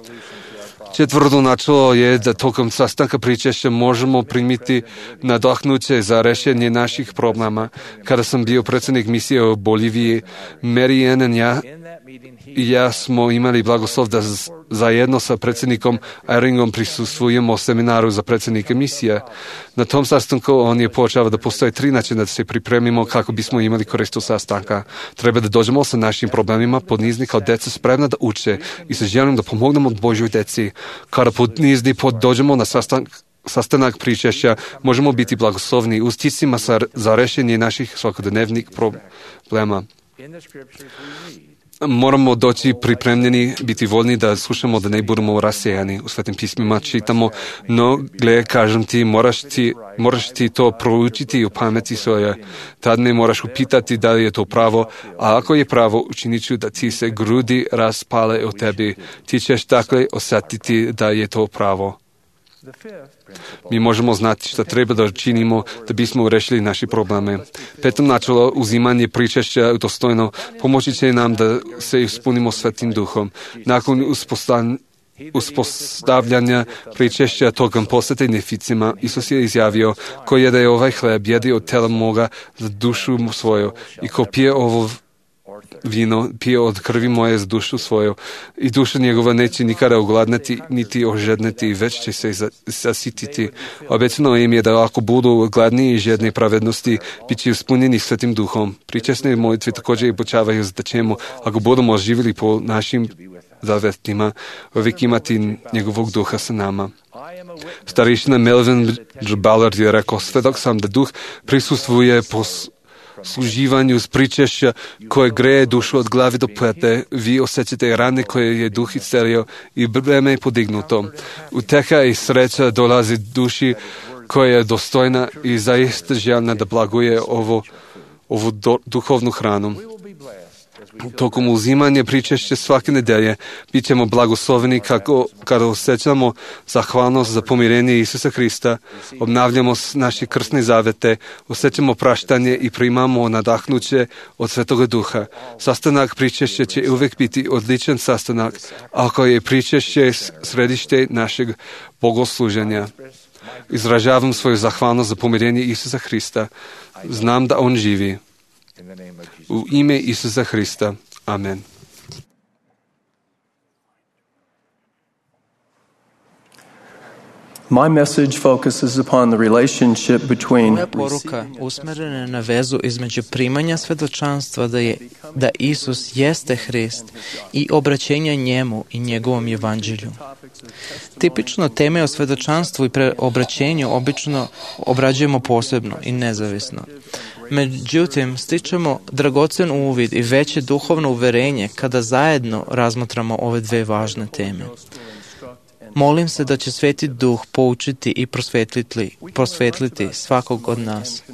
Četvrto načelo je da tokom sastanka pričešća možemo primiti nadahnuće za rešenje naših problema. Kada sam bio predsjednik misije u Boliviji, Mary Ann i ja, i ja smo imali blagoslov da zajedno sa predsjednikom Eyringom prisustvujemo seminaru za predsjednike misije. Na tom sastanku on je počeo da postoje tri načina da se pripremimo kako bismo imali korist od sastanka. Treba da dođemo sa našim problemima podnizni kao deca spremna da uče i sa željom da pomognemo Božjoj deci. Kada podnizni dođemo na sastanak sastanak pričešća, možemo biti blagoslovni usticima za rešenje naših svakodnevnih problema. moramo doći pripremljeni, biti voljni da slušamo, da ne budemo rasijani. U Svetim pismima čitamo, no, gle, kažem ti, moraš ti, moraš ti to proučiti u pameti svoje. Tad ne moraš upitati da li je to pravo, a ako je pravo, učinit ću da ti se grudi raspale o tebi. Ti ćeš dakle osjetiti da je to pravo. Mi možemo znati što treba da činimo da bismo rešili naše probleme. Peto načelo, uzimanje pričešća dostojno, pomoći će nam da se ispunimo Svetim Duhom. Nakon uspostavljanja uspostavljanja pričešća togom posete neficima, Isus je izjavio, ko jede ovaj hleb, jede od tela moga za dušu svoju, i ko pije ovo vino, pije od krvi moje za dušu svoju, i duša njegova neće nikada ogladneti, niti ožedneti, već će se zasititi. Obećano im je da ako budu gladni i žedni pravednosti, bit će ispunjeni Svetim Duhom. Pričesne molitve također i obećavaju da ćemo, ako budemo živjeli po našim zavetima, uvijek imati njegovog duha sa nama. Starešina Melvin Ballard je rekao, svedok sam da duh prisustvuje po služivanju s pričešća koje greje dušu od glavi do pete. Vi osjećate rane koje je duh iscelio i breme podignuto. Uteha i sreća dolazi duši koja je dostojna i zaista željna da blaguje ovo, ovu do, duhovnu hranu. Tokom uzimanja pričešća svake nedelje bit ćemo blagosloveni kako kada osjećamo zahvalnost za pomirenje Isusa Hrista, obnavljamo naše krsne zavete, osjećamo praštanje i primamo nadahnuće od Svetoga Duha. Sastanak pričešća će uvijek biti odličan sastanak ako je pričešće središte našeg bogosluženja. Izražavam svoju zahvalnost za pomirenje Isusa Hrista. Znam da On živi. U ime Isusa Hrista. Amen. My message focuses upon the relationship between Moja poruka usmerena je na vezu između primanja svedočanstva da je da Isus jeste Hrist i obraćenja njemu i njegovom evanđelju. Tipično teme o svedočanstvu i preobraćenju obično obrađujemo posebno i nezavisno. Međutim, stičemo dragocen uvid i veće duhovno uverenje kada zajedno razmatramo ove dve važne teme. Molim se da će Sveti Duh poučiti i prosvetliti, prosvetliti svakog od nas.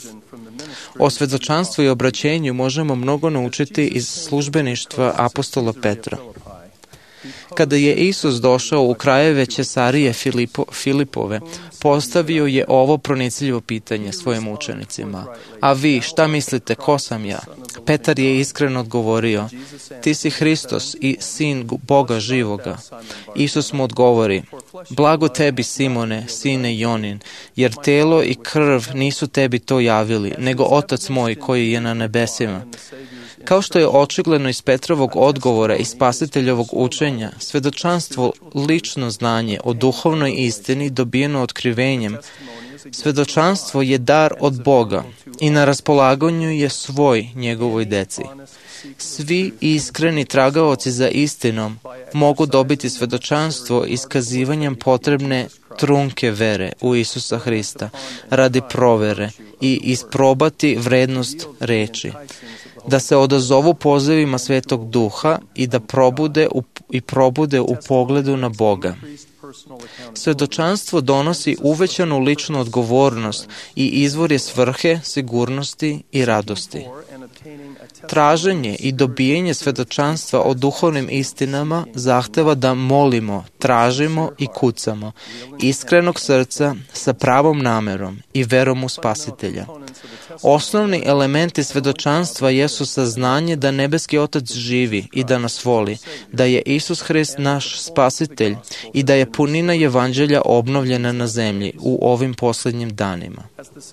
O svedočanstvu i obraćenju možemo mnogo naučiti iz službeništva apostola Petra. Kada je Isus došao u krajeve Cesarije Filipo, Filipove, postavio je ovo pronicljivo pitanje svojim učenicima. A vi, šta mislite, ko sam ja? Petar je iskreno odgovorio, ti si Hristos i sin Boga živoga. Isus mu odgovori, blago tebi Simone, sine Jonin, jer telo i krv nisu tebi to javili, nego Otac moj koji je na nebesima. Kao što je očigledno iz Petrovog odgovora i Spasiteljovog učenja, svedočanstvo lično znanje o duhovnoj istini dobijeno otkrivenjem, svedočanstvo je dar od Boga i na raspolaganju je svoj njegovoj deci. Svi iskreni tragaoci za istinom mogu dobiti svedočanstvo iskazivanjem potrebne trunke vere u Isusa Hrista radi provere i isprobati vrednost reči, da se odazovu pozivima Svetog Duha i da probude u, i probude u pogledu na Boga. Svedočanstvo donosi uvećanu ličnu odgovornost i izvor je svrhe, sigurnosti i radosti. Traženje i dobijanje svedočanstva o duhovnim istinama zahteva da molimo, tražimo i kucamo, iskrenog srca sa pravom namerom i verom u Spasitelja. Osnovni elementi svedočanstva jesu saznanje da nebeski Otac živi i da nas voli, da je Isus Hrist naš Spasitelj i da je punina evanđelja obnovljena na zemlji u ovim posljednjim danima.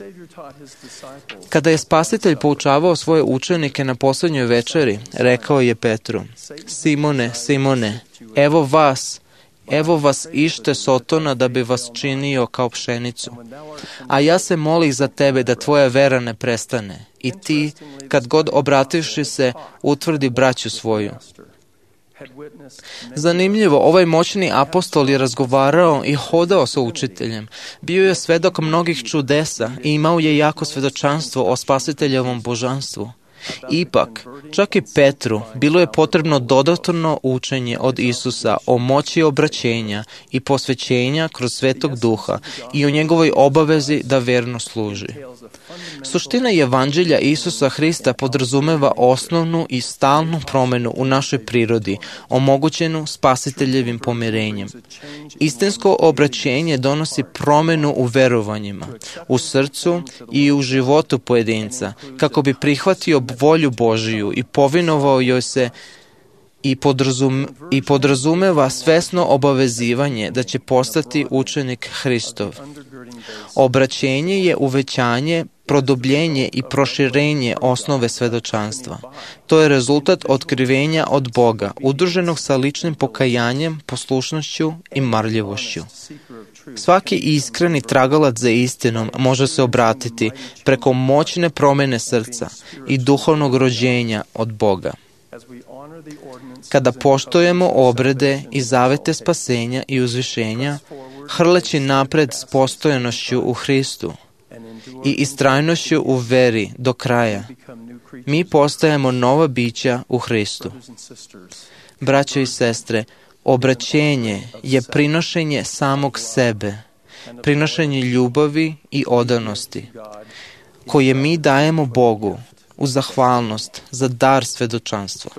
Kada je Spasitelj poučavao svoje učenike na posljednjoj večeri, rekao je Petru, Simone, Simone, evo vas, evo vas ište Sotona da bi vas činio kao pšenicu. A ja se molih za tebe da tvoja vera ne prestane i ti, kad god obrativši se, utvrdi braću svoju. Zanimljivo, ovaj moćni apostol je razgovarao i hodao sa učiteljem. Bio je svedok mnogih čudesa i imao je jako svedočanstvo o Spasiteljevom božanstvu. Ipak, čak i Petru bilo je potrebno dodatno učenje od Isusa o moći obraćenja i posvećenja kroz Svetog Duha i o njegovoj obavezi da verno služi. Suština Evanđelja Isusa Hrista podrazumeva osnovnu i stalnu promenu u našoj prirodi, omogućenu spasiteljevim pomirenjem. Istinsko obraćenje donosi promenu u verovanjima, u srcu i u životu pojedinca, kako bi prihvatio volju Božiju i povinovao joj se i, podrazum, i podrazumeva svesno obavezivanje da će postati učenik Hristov. Obraćenje je uvećanje, produbljenje i proširenje osnove svedočanstva. To je rezultat otkrivenja od Boga, udruženog sa ličnim pokajanjem, poslušnošću i marljivošću. Svaki iskreni tragalac za istinom može se obratiti preko moćne promene srca i duhovnog rođenja od Boga. Kada poštujemo obrede i zavete spasenja i uzvišenja, hrleći napred s postojanošću u Hristu i istrajnošću u veri do kraja, mi postajemo nova bića u Hristu. Braćo i sestre, obraćenje je prinošenje samog sebe, prinošenje ljubavi i odanosti, koje mi dajemo Bogu u zahvalnost za dar svedočanstva.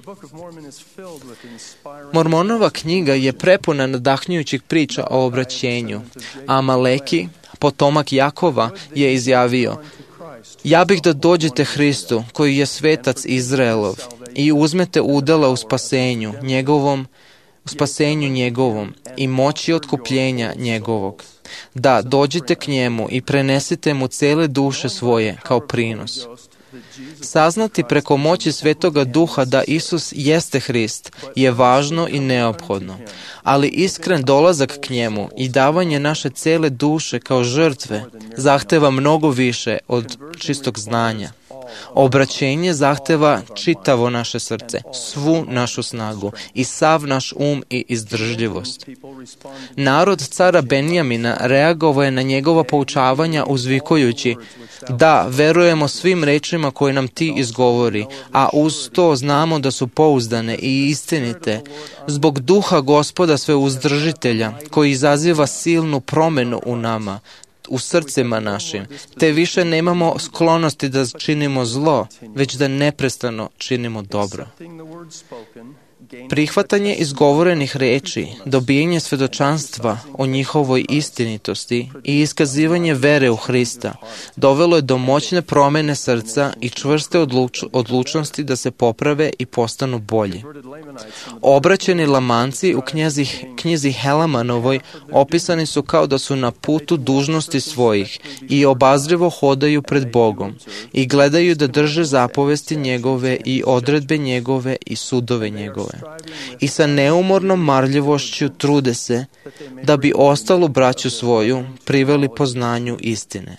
Mormonova knjiga je prepuna nadahnjujućih priča o obraćenju, a Amaleki, potomak Jakova, je izjavio: ja bih da dođete Hristu, koji je svetac Izraelov, i uzmete udela u spasenju njegovom, u spasenju njegovom i moći otkupljenja njegovog. Da, dođite k njemu i prenesite mu cele duše svoje kao prinos. Saznati preko moći Svetoga Duha da Isus jeste Hrist je važno i neophodno, ali iskren dolazak k njemu i davanje naše cele duše kao žrtve zahteva mnogo više od čistog znanja. Obraćenje zahteva čitavo naše srce, svu našu snagu i sav naš um i izdržljivost. Narod cara Benjamina reagovao je na njegova poučavanja uzvikujući: da, verujemo svim rečima koje nam ti izgovori, a uz to znamo da su pouzdane i istinite, zbog duha Gospoda Sveuzdržitelja, koji izaziva silnu promenu u nama, u srcima našim, te više nemamo sklonosti da činimo zlo, već da neprestano činimo dobro. Prihvatanje izgovorenih reči, dobijanje svedočanstva o njihovoj istinitosti i iskazivanje vere u Hrista dovelo je do moćne promene srca i čvrste odluč, odlučnosti da se poprave i postanu bolji. Obraćeni Lamanci u knjizi, knjizi Helamanovoj opisani su kao da su na putu dužnosti svojih i obazrivo hodaju pred Bogom i gledaju da drže zapovesti njegove i odredbe njegove i sudove njegove. I sa neumornom marljivošću trude se da bi ostalu braću svoju priveli poznanju istine.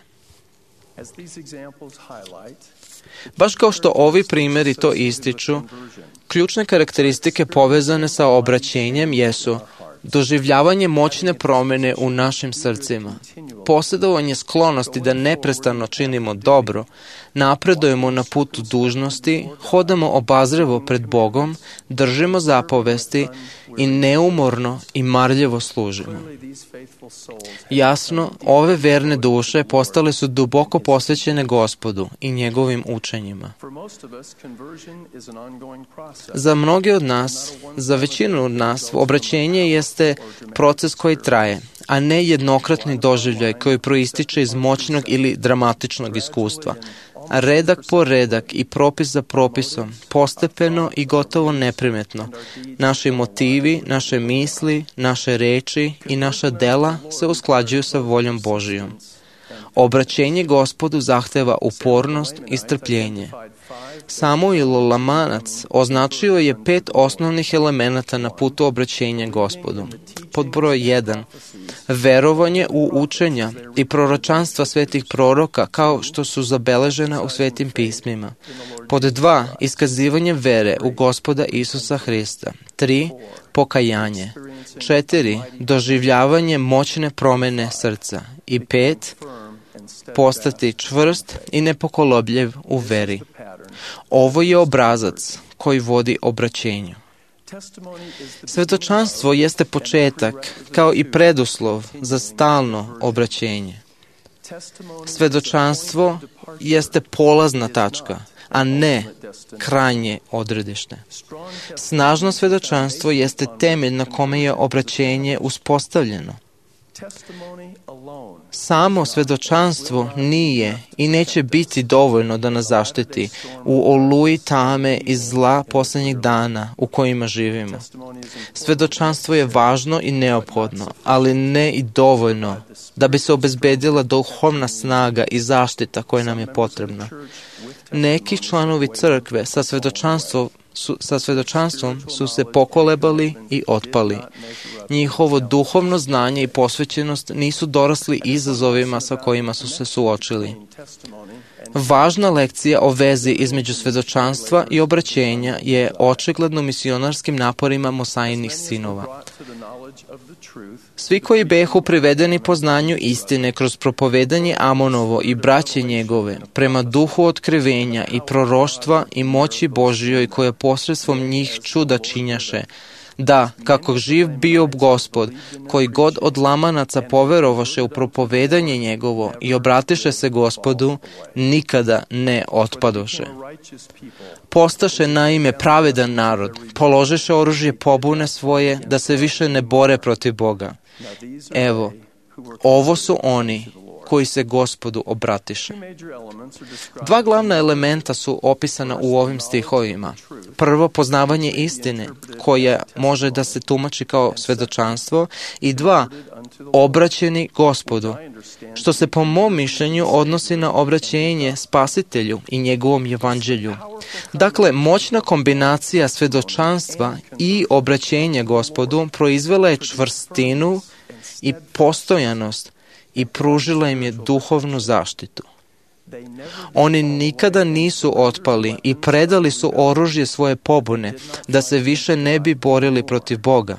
Baš kao što ovi primjeri to ističu, ključne karakteristike povezane sa obraćenjem jesu doživljavanje moćne promene u našim srcima, posjedovanje sklonosti da neprestano činimo dobro, napredujemo na putu dužnosti, hodamo obazrivo pred Bogom, držimo zapovesti i neumorno i marljivo služimo. Jasno, ove verne duše postale su duboko posvećene Gospodu i njegovim učenjima. Za mnoge od nas, za većinu od nas, obraćenje jeste proces koji traje, a ne jednokratni doživljaj koji proističe iz moćnog ili dramatičnog iskustva. Redak po redak i propis za propisom, postepeno i gotovo neprimetno, naši motivi, naše misli, naše reči i naša dela se usklađuju sa voljom Božijom. Obraćenje Gospodu zahteva upornost i strpljenje. Samuil Lamanac označio je pet osnovnih elemenata na putu obraćenja Gospodu. Pod broj jedan. Verovanje u učenja i proročanstva svetih proroka kao što su zabeležena u svetim pismima. Pod dva. Iskazivanje vere u Gospoda Isusa Hrista. Tri. Pokajanje. Četiri. Doživljavanje moćne promene srca. I pet. Postati čvrst i nepokolobljiv u veri. Ovo je obrazac koji vodi obraćenju. Svedočanstvo jeste početak, kao i preduslov za stalno obraćenje. Svedočanstvo jeste polazna tačka, a ne krajnje odredište. Snažno svedočanstvo jeste temelj na kome je obraćenje uspostavljeno. Samo svedočanstvo nije i neće biti dovoljno da nas zaštiti u oluji tame i zla posljednjih dana u kojima živimo. Svedočanstvo je važno i neophodno, ali ne i dovoljno da bi se obezbedila duhovna snaga i zaštita koja nam je potrebna. Neki članovi crkve sa svedočanstvom Su, sa svedočanstvom su se pokolebali i otpali. Njihovo duhovno znanje i posvećenost nisu dorasli izazovima sa kojima su se suočili. Važna lekcija o vezi između svedočanstva i obraćenja je očigledno misionarskim naporima Mosajinih sinova. Svi koji behu privedeni poznanju istine kroz propovedanje Amonovo i braće njegove, prema duhu otkrivenja i proroštva i moći Božijoj koja posredstvom njih čuda činjaše, da, kako živ bio Gospod, koji god od lamanaca poverovaše u propovedanje njegovo i obratiše se Gospodu, nikada ne otpadoše. Postaše naime pravedan narod, položeše oružje pobune svoje da se više ne bore protiv Boga. Evo, ovo su oni koji se Gospodu obratiše. Dva glavna elementa su opisana u ovim stihovima. Prvo, poznavanje istine, koja može da se tumači kao svedočanstvo, i dva, obraćeni Gospodu, što se po mom mišljenju odnosi na obraćenje Spasitelju i njegovom evanđelju. Dakle, moćna kombinacija svedočanstva i obraćenja Gospodu proizvela je čvrstinu i postojanost i pružila im je duhovnu zaštitu. Oni nikada nisu otpali i predali su oružje svoje pobune da se više ne bi borili protiv Boga.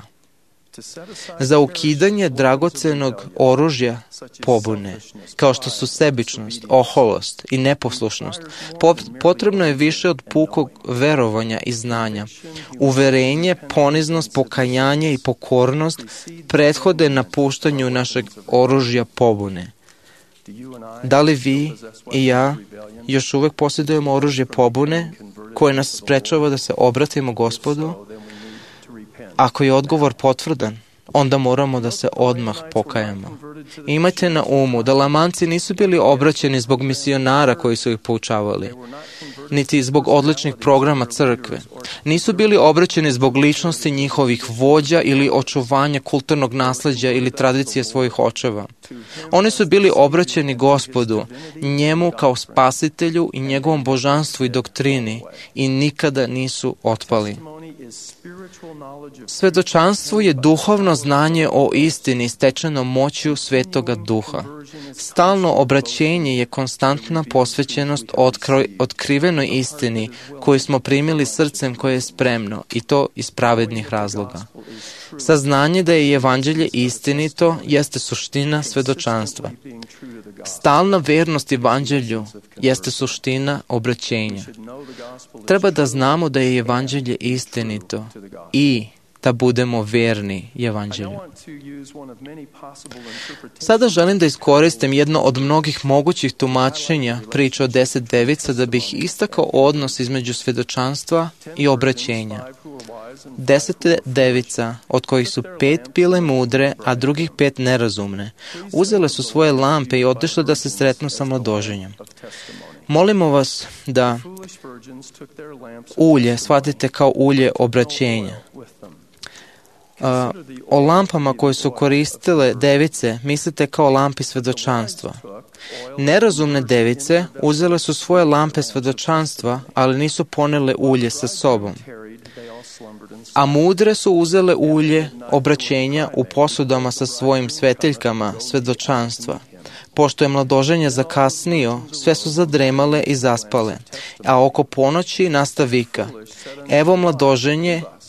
Za ukidanje dragocenog oružja pobune, kao što su sebičnost, oholost i neposlušnost, potrebno je više od pukog verovanja i znanja. Uverenje, poniznost, pokajanje i pokornost prethode napuštanju našeg oružja pobune. Da li vi i ja još uvek posjedujemo oružje pobune koje nas sprečava da se obratimo Gospodu? Ako je odgovor potvrdan, onda moramo da se odmah pokajamo. Imajte na umu da Lamanci nisu bili obraćeni zbog misionara koji su ih poučavali, niti zbog odličnih programa crkve. Nisu bili obraćeni zbog ličnosti njihovih vođa ili očuvanja kulturnog nasleđa ili tradicije svojih očeva. Oni su bili obraćeni Gospodu, njemu kao spasitelju i njegovom božanstvu i doktrini, i nikada nisu otpali. Svedočanstvo je duhovno znanje o istini stečeno moću Svetoga Duha. Stalno obraćenje je konstantna posvećenost otkro, otkrivenoj istini koju smo primili srcem koje je spremno, i to iz pravednih razloga. Saznanje da je evanđelje istinito jeste suština svedočanstva. Stalna vernost evanđelju jeste suština obraćenja. Treba da znamo da je evanđelje istinito i da budemo verni evanđelju. Sada želim da iskoristim jedno od mnogih mogućih tumačenja priče o deset devica da bih istakao odnos između svedočanstva i obraćenja. Deset devica, od kojih su pet bile mudre, a drugih pet nerazumne, uzele su svoje lampe i otišle da se sretnu sa mladoženjem. Molimo vas da ulje shvatite kao ulje obraćenja. Uh, o lampama koje su koristile device mislite kao lampi svedočanstva. Nerazumne device uzele su svoje lampe svedočanstva, ali nisu ponele ulje sa sobom. A mudre su uzele ulje obraćenja u posudama sa svojim svetiljkama svedočanstva. Pošto je mladoženje zakasnio, sve su zadremale i zaspale, a oko ponoći nasta vika: evo mladoženje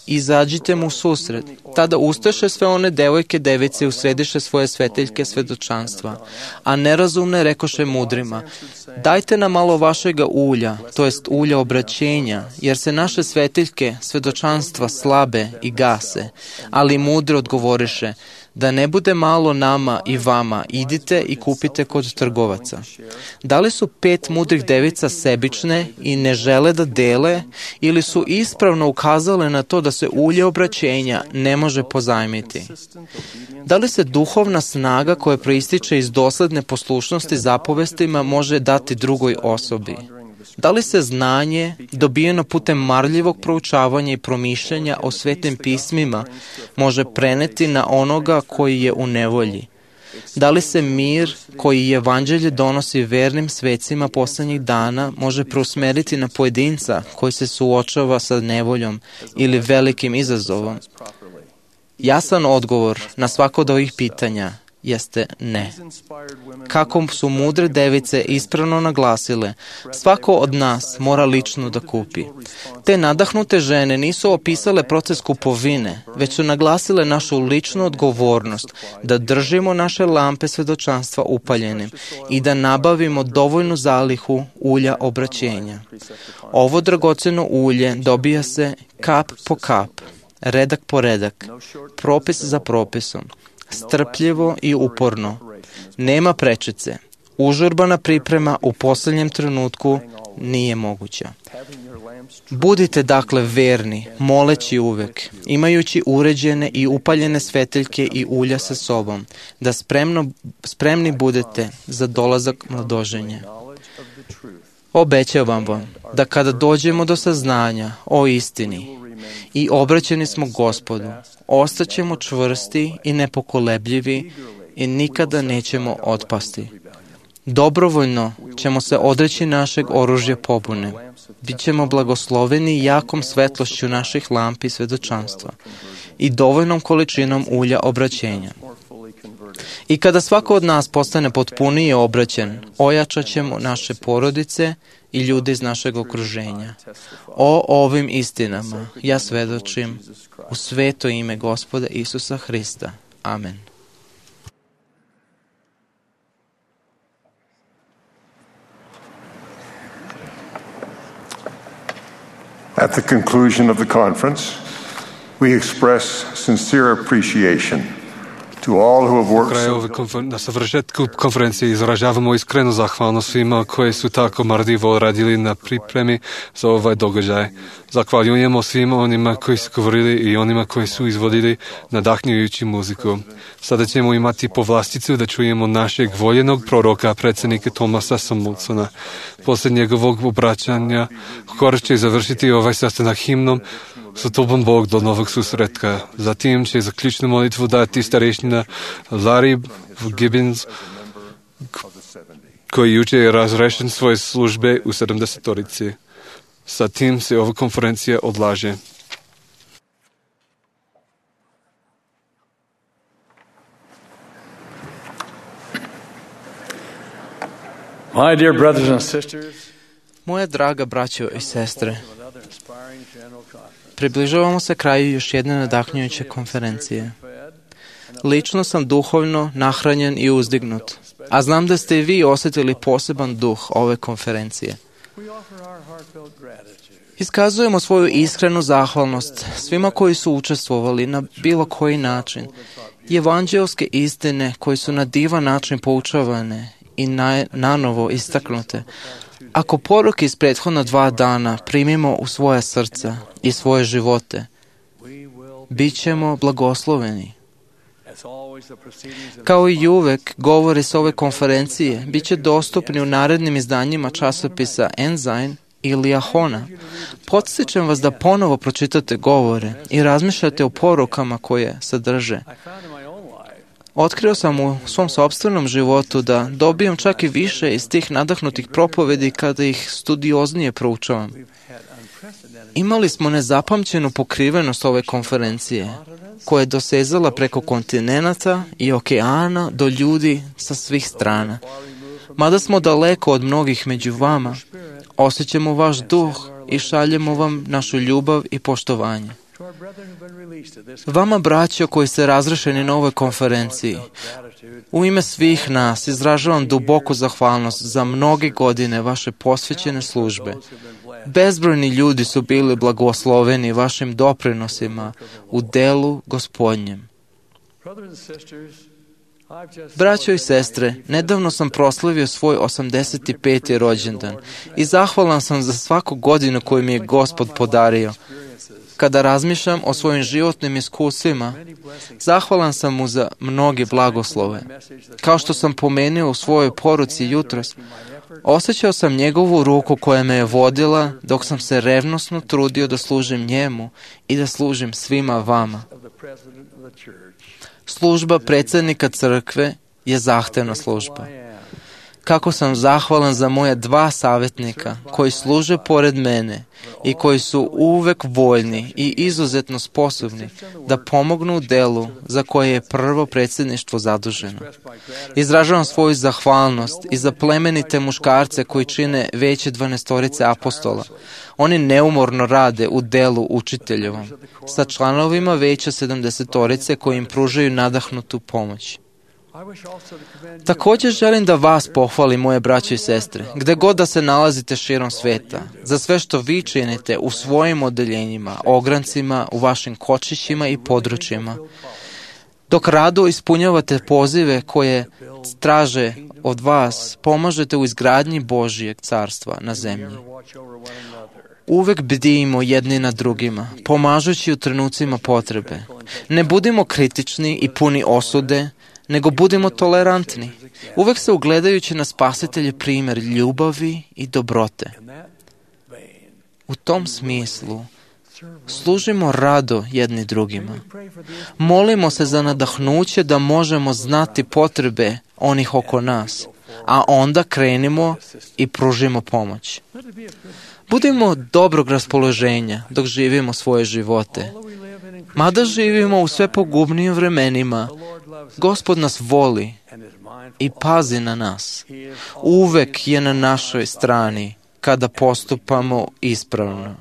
izađite mu u susret. Tada ustaše sve one devojke device i usrediše svoje svetiljke svedočanstva, a nerazumne rekoše mudrima, dajte nam malo vašega ulja, to jest ulja obraćenja, jer se naše svetiljke svedočanstva slabe i gase. Ali mudre odgovoriše, da ne bude malo nama i vama, idite i kupite kod trgovaca. Da li su pet mudrih devica sebične i ne žele da dele, ili su ispravno ukazale na to da se ulje obraćenja ne može pozajmiti? Da li se duhovna snaga koja proističe iz dosledne poslušnosti zapovestima može dati drugoj osobi? Da li se znanje, dobijeno putem marljivog proučavanja i promišljanja o svetim pismima, može preneti na onoga koji je u nevolji? Da li se mir koji evanđelje donosi vernim svecima poslednjih dana može preusmeriti na pojedinca koji se suočava sa nevoljom ili velikim izazovom? Jasan odgovor na svako od ovih pitanja jeste ne. Kako su mudre device ispravno naglasile, svako od nas mora lično da kupi. Te nadahnute žene nisu opisale proces kupovine, već su naglasile našu ličnu odgovornost da držimo naše lampe svedočanstva upaljenim i da nabavimo dovoljnu zalihu ulja obraćenja. Ovo dragoceno ulje dobija se kap po kap, redak po redak, propis za propisom, strpljivo i uporno. Nema prečice. Užurbana priprema u posljednjem trenutku nije moguća. Budite dakle verni, moleći uvek, imajući uređene i upaljene svetiljke i ulja sa sobom, da spremno, spremni budete za dolazak mladoženja. Obećavam vam da kada dođemo do saznanja o istini i obraćeni smo Gospodu, ostaćemo čvrsti i nepokolebljivi i nikada nećemo otpasti. Dobrovoljno ćemo se odreći našeg oružja pobune. Bićemo blagosloveni jakom svetlošću naših lampi svedočanstva i dovoljnom količinom ulja obraćenja. I kada svako od nas postane potpunije obraćen, ojačat ćemo naše porodice i ljude iz našeg okruženja. O ovim istinama ja svedočim u sveto ime Gospoda Isusa Hrista. Amen. At the conclusion of the conference, we express sincere appreciation to all who have worked. Kraju ove konfer- na završetku konferencije izražavamo iskrenu zahvalnost svima koji su tako marljivo radili na pripremi za ovaj događaj. Zahvaljujemo svima onima koji su govorili i onima koji su izvodili nadahnjujuću muziku. Sada ćemo imati povlasticu da čujemo našeg voljenog proroka, predsjednika Thomasa Samuelsona. Posle njegovog obraćanja hor će završiti ovaj sastanak himnom Sa tobom Bog do novog susretka. Zatim će zaključnu molitvu dati starešina Larry Gibbons, koji juče je razrešen svoje službe u sedamdesetorici. Sa tim se ova konferencija odlaže. My dear brothers and sisters, moja draga braćo i sestre, približavamo se kraju još jedne nadahnjujuće konferencije. Lično sam duhovno nahranjen i uzdignut, a znam da ste i vi osjetili poseban duh ove konferencije. Iskazujemo svoju iskrenu zahvalnost svima koji su učestvovali na bilo koji način i evanđelske istine koji su na divan način poučavane i na, nanovo istaknute. Ako poruke iz prethodna dva dana primimo u svoje srca i svoje živote, bit ćemo blagosloveni. Kao i uvek, govori sa ove konferencije bit će dostupni u narednim izdanjima časopisa Ensign ili Ahona. Podsjećam vas da ponovo pročitate govore i razmišljate o porukama koje sadrže. Otkrio sam u svom sopstvenom životu da dobijem čak i više iz tih nadahnutih propovedi kada ih studioznije proučavam. Imali smo nezapamćenu pokrivenost ove konferencije, koja je dosezala preko kontinenata i okeana do ljudi sa svih strana. Mada smo daleko od mnogih među vama, osjećamo vaš duh i šaljemo vam našu ljubav i poštovanje. Vama, braćo, koji ste razrešeni na ovoj konferenciji, u ime svih nas izražavam duboku zahvalnost za mnoge godine vaše posvećene službe. Bezbrojni ljudi su bili blagosloveni vašim doprinosima u delu Gospodnjem. Braćo i sestre, nedavno sam proslavio svoj osamdeset peti rođendan i zahvalan sam za svaku godinu koju mi je Gospod podario. Kada razmišljam o svojim životnim iskustvima, zahvalan sam mu za mnoge blagoslove. Kao što sam pomenuo u svojoj poruci jutros, osjećao sam njegovu ruku koja me je vodila dok sam se revnosno trudio da služim njemu i da služim svima vama. Služba predsjednika crkve je zahtevna služba. Kako sam zahvalan za moje dva savjetnika koji služe pored mene i koji su uvek voljni i izuzetno sposobni da pomognu u delu za koje je prvo predsjedništvo zaduženo. Izražavam svoju zahvalnost i za plemenite muškarce koji čine veće dvanaestorice apostola. Oni neumorno rade u delu učiteljevom sa članovima veća sedamdesetorice koji im pružaju nadahnutu pomoć. Također želim da vas pohvalim, moje braće i sestre, gde god da se nalazite širom sveta, za sve što vi činite u svojim odeljenjima, ograncima, u vašim kočićima i područjima. Dok rado ispunjavate pozive koje traže od vas, pomažete u izgradnji Božijeg carstva na zemlji. Uvek bdijimo jedni na drugima, pomažući u trenucima potrebe. Ne budimo kritični i puni osude, nego budimo tolerantni, uvek se ugledajući na Spasitelje primjer ljubavi i dobrote. U tom smislu služimo rado jedni drugima. Molimo se za nadahnuće da možemo znati potrebe onih oko nas, a onda krenimo i pružimo pomoć. Budimo dobrog raspoloženja dok živimo svoje živote. Mada živimo u sve pogubnijim vremenima, Gospod nas voli i pazi na nas. Uvek je na našoj strani kada postupamo ispravno.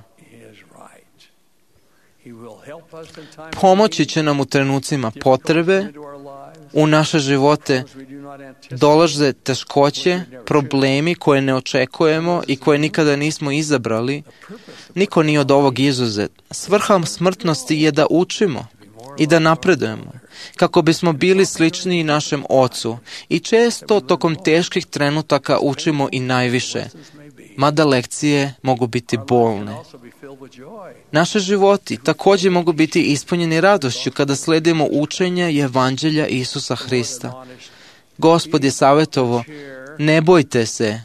Pomoći će nam u trenucima potrebe, u naše živote dolaze teškoće, problemi koje ne očekujemo i koje nikada nismo izabrali. Niko nije od ovog izuzet. Svrha smrtnosti je da učimo i da napredujemo, kako bismo bili sličniji našem Ocu. I često tokom teških trenutaka učimo i najviše, mada lekcije mogu biti bolne. Naše životi također mogu biti ispunjeni radošću kada sledimo učenje i evanđelja Isusa Hrista. Gospod je savjetovao, ne bojte se,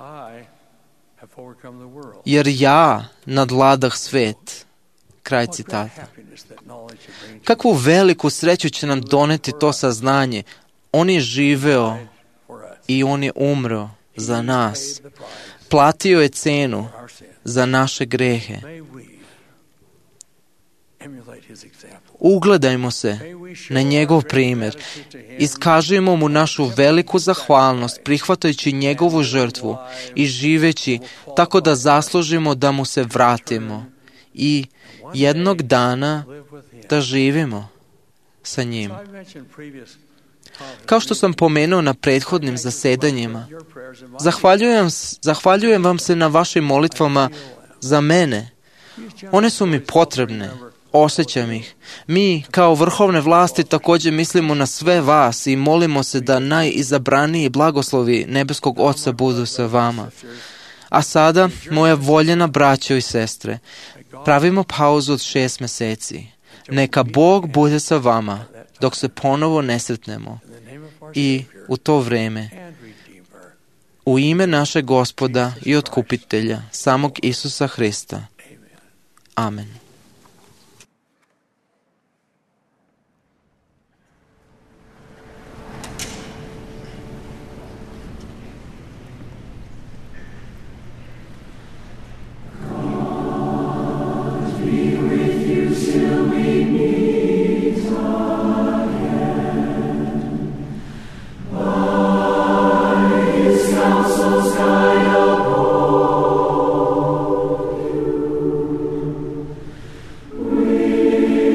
jer ja nadvladah svet. Kraj citata. Kakvu veliku sreću će nam doneti to saznanje. On je živeo i on je umro za nas. Platio je cenu za naše grehe. Ugledajmo se na njegov primjer. Iskažimo mu našu veliku zahvalnost prihvatajući njegovu žrtvu i živeći tako da zaslužimo da mu se vratimo i jednog dana da živimo sa njim. Kao što sam pomenuo na prethodnim zasedanjima, zahvaljujem, zahvaljujem vam se na vašim molitvama za mene. One su mi potrebne, osjećam ih. Mi, kao vrhovne vlasti, također mislimo na sve vas i molimo se da najizabraniji blagoslovi nebeskog Oca budu sa vama. A sada, moja voljena braćo i sestre, pravimo pauzu od šest mjeseci. Neka Bog bude sa vama dok se ponovo ne sretnemo i u to vrijeme. U ime našeg Gospoda i Otkupitelja, samog Isusa Hrista. Amen. We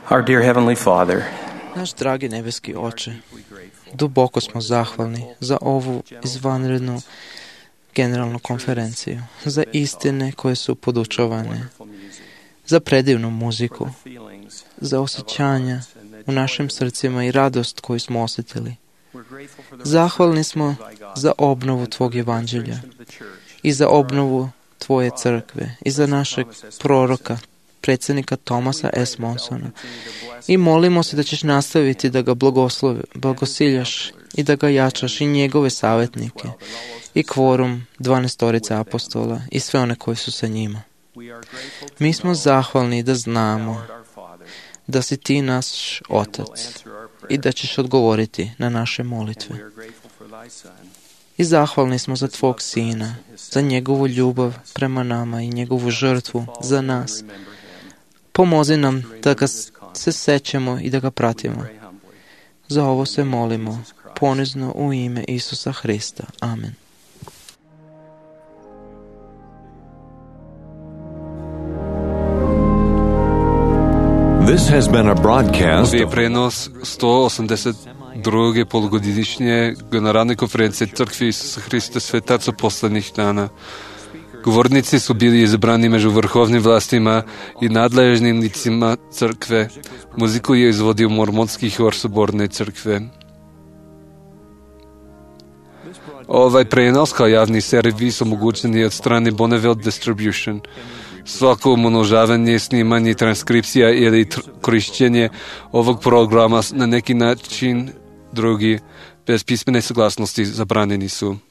Our dear Heavenly Father, Naš dragi nebeski Oče, duboko smo zahvalni za ovu izvanrednu generalnu konferenciju, za istine koje su podučavane, za predivnu muziku, za osjećanja u našim srcima i radost koju smo osjetili. Zahvalni smo za obnovu Tvog evanđelja i za obnovu Tvoje crkve i za našeg proroka, predsjednika Thomasa S. Monsona. I molimo se da ćeš nastaviti da ga blagoslovi, blagosiljaš i da ga jačaš i njegove savjetnike i kvorum dvanaestorice apostola i sve one koji su sa njima. Mi smo zahvalni da znamo da si ti naš Otac i da ćeš odgovoriti na naše molitve. I zahvalni smo za Tvog Sina, za njegovu ljubav prema nama i njegovu žrtvu za nas. Pomozi nam da ga se sećamo i da ga pratimo. Za ovo se molimo, ponizno u ime Isusa Hrista. Amen. This has been a broadcast. Ovo je prenos sto osamdeset druge polugodišnje generalne konferencije Crkve Isusa Hrista Svetaca poslednjih dana. Govornici su bili izabrani među vrhovnim vlastima i nadležnim licima crkve. Muziku je izvodio mormonski hor Soborne crkve. Ovaj prenos kao javni servis omogućen je od strane Bonneville Distribution. Svako umnožavanje, snimanje, transkripcija ili tr- korišćenje ovog programa na neki način drugi bez pismene saglasnosti zabranjeni su.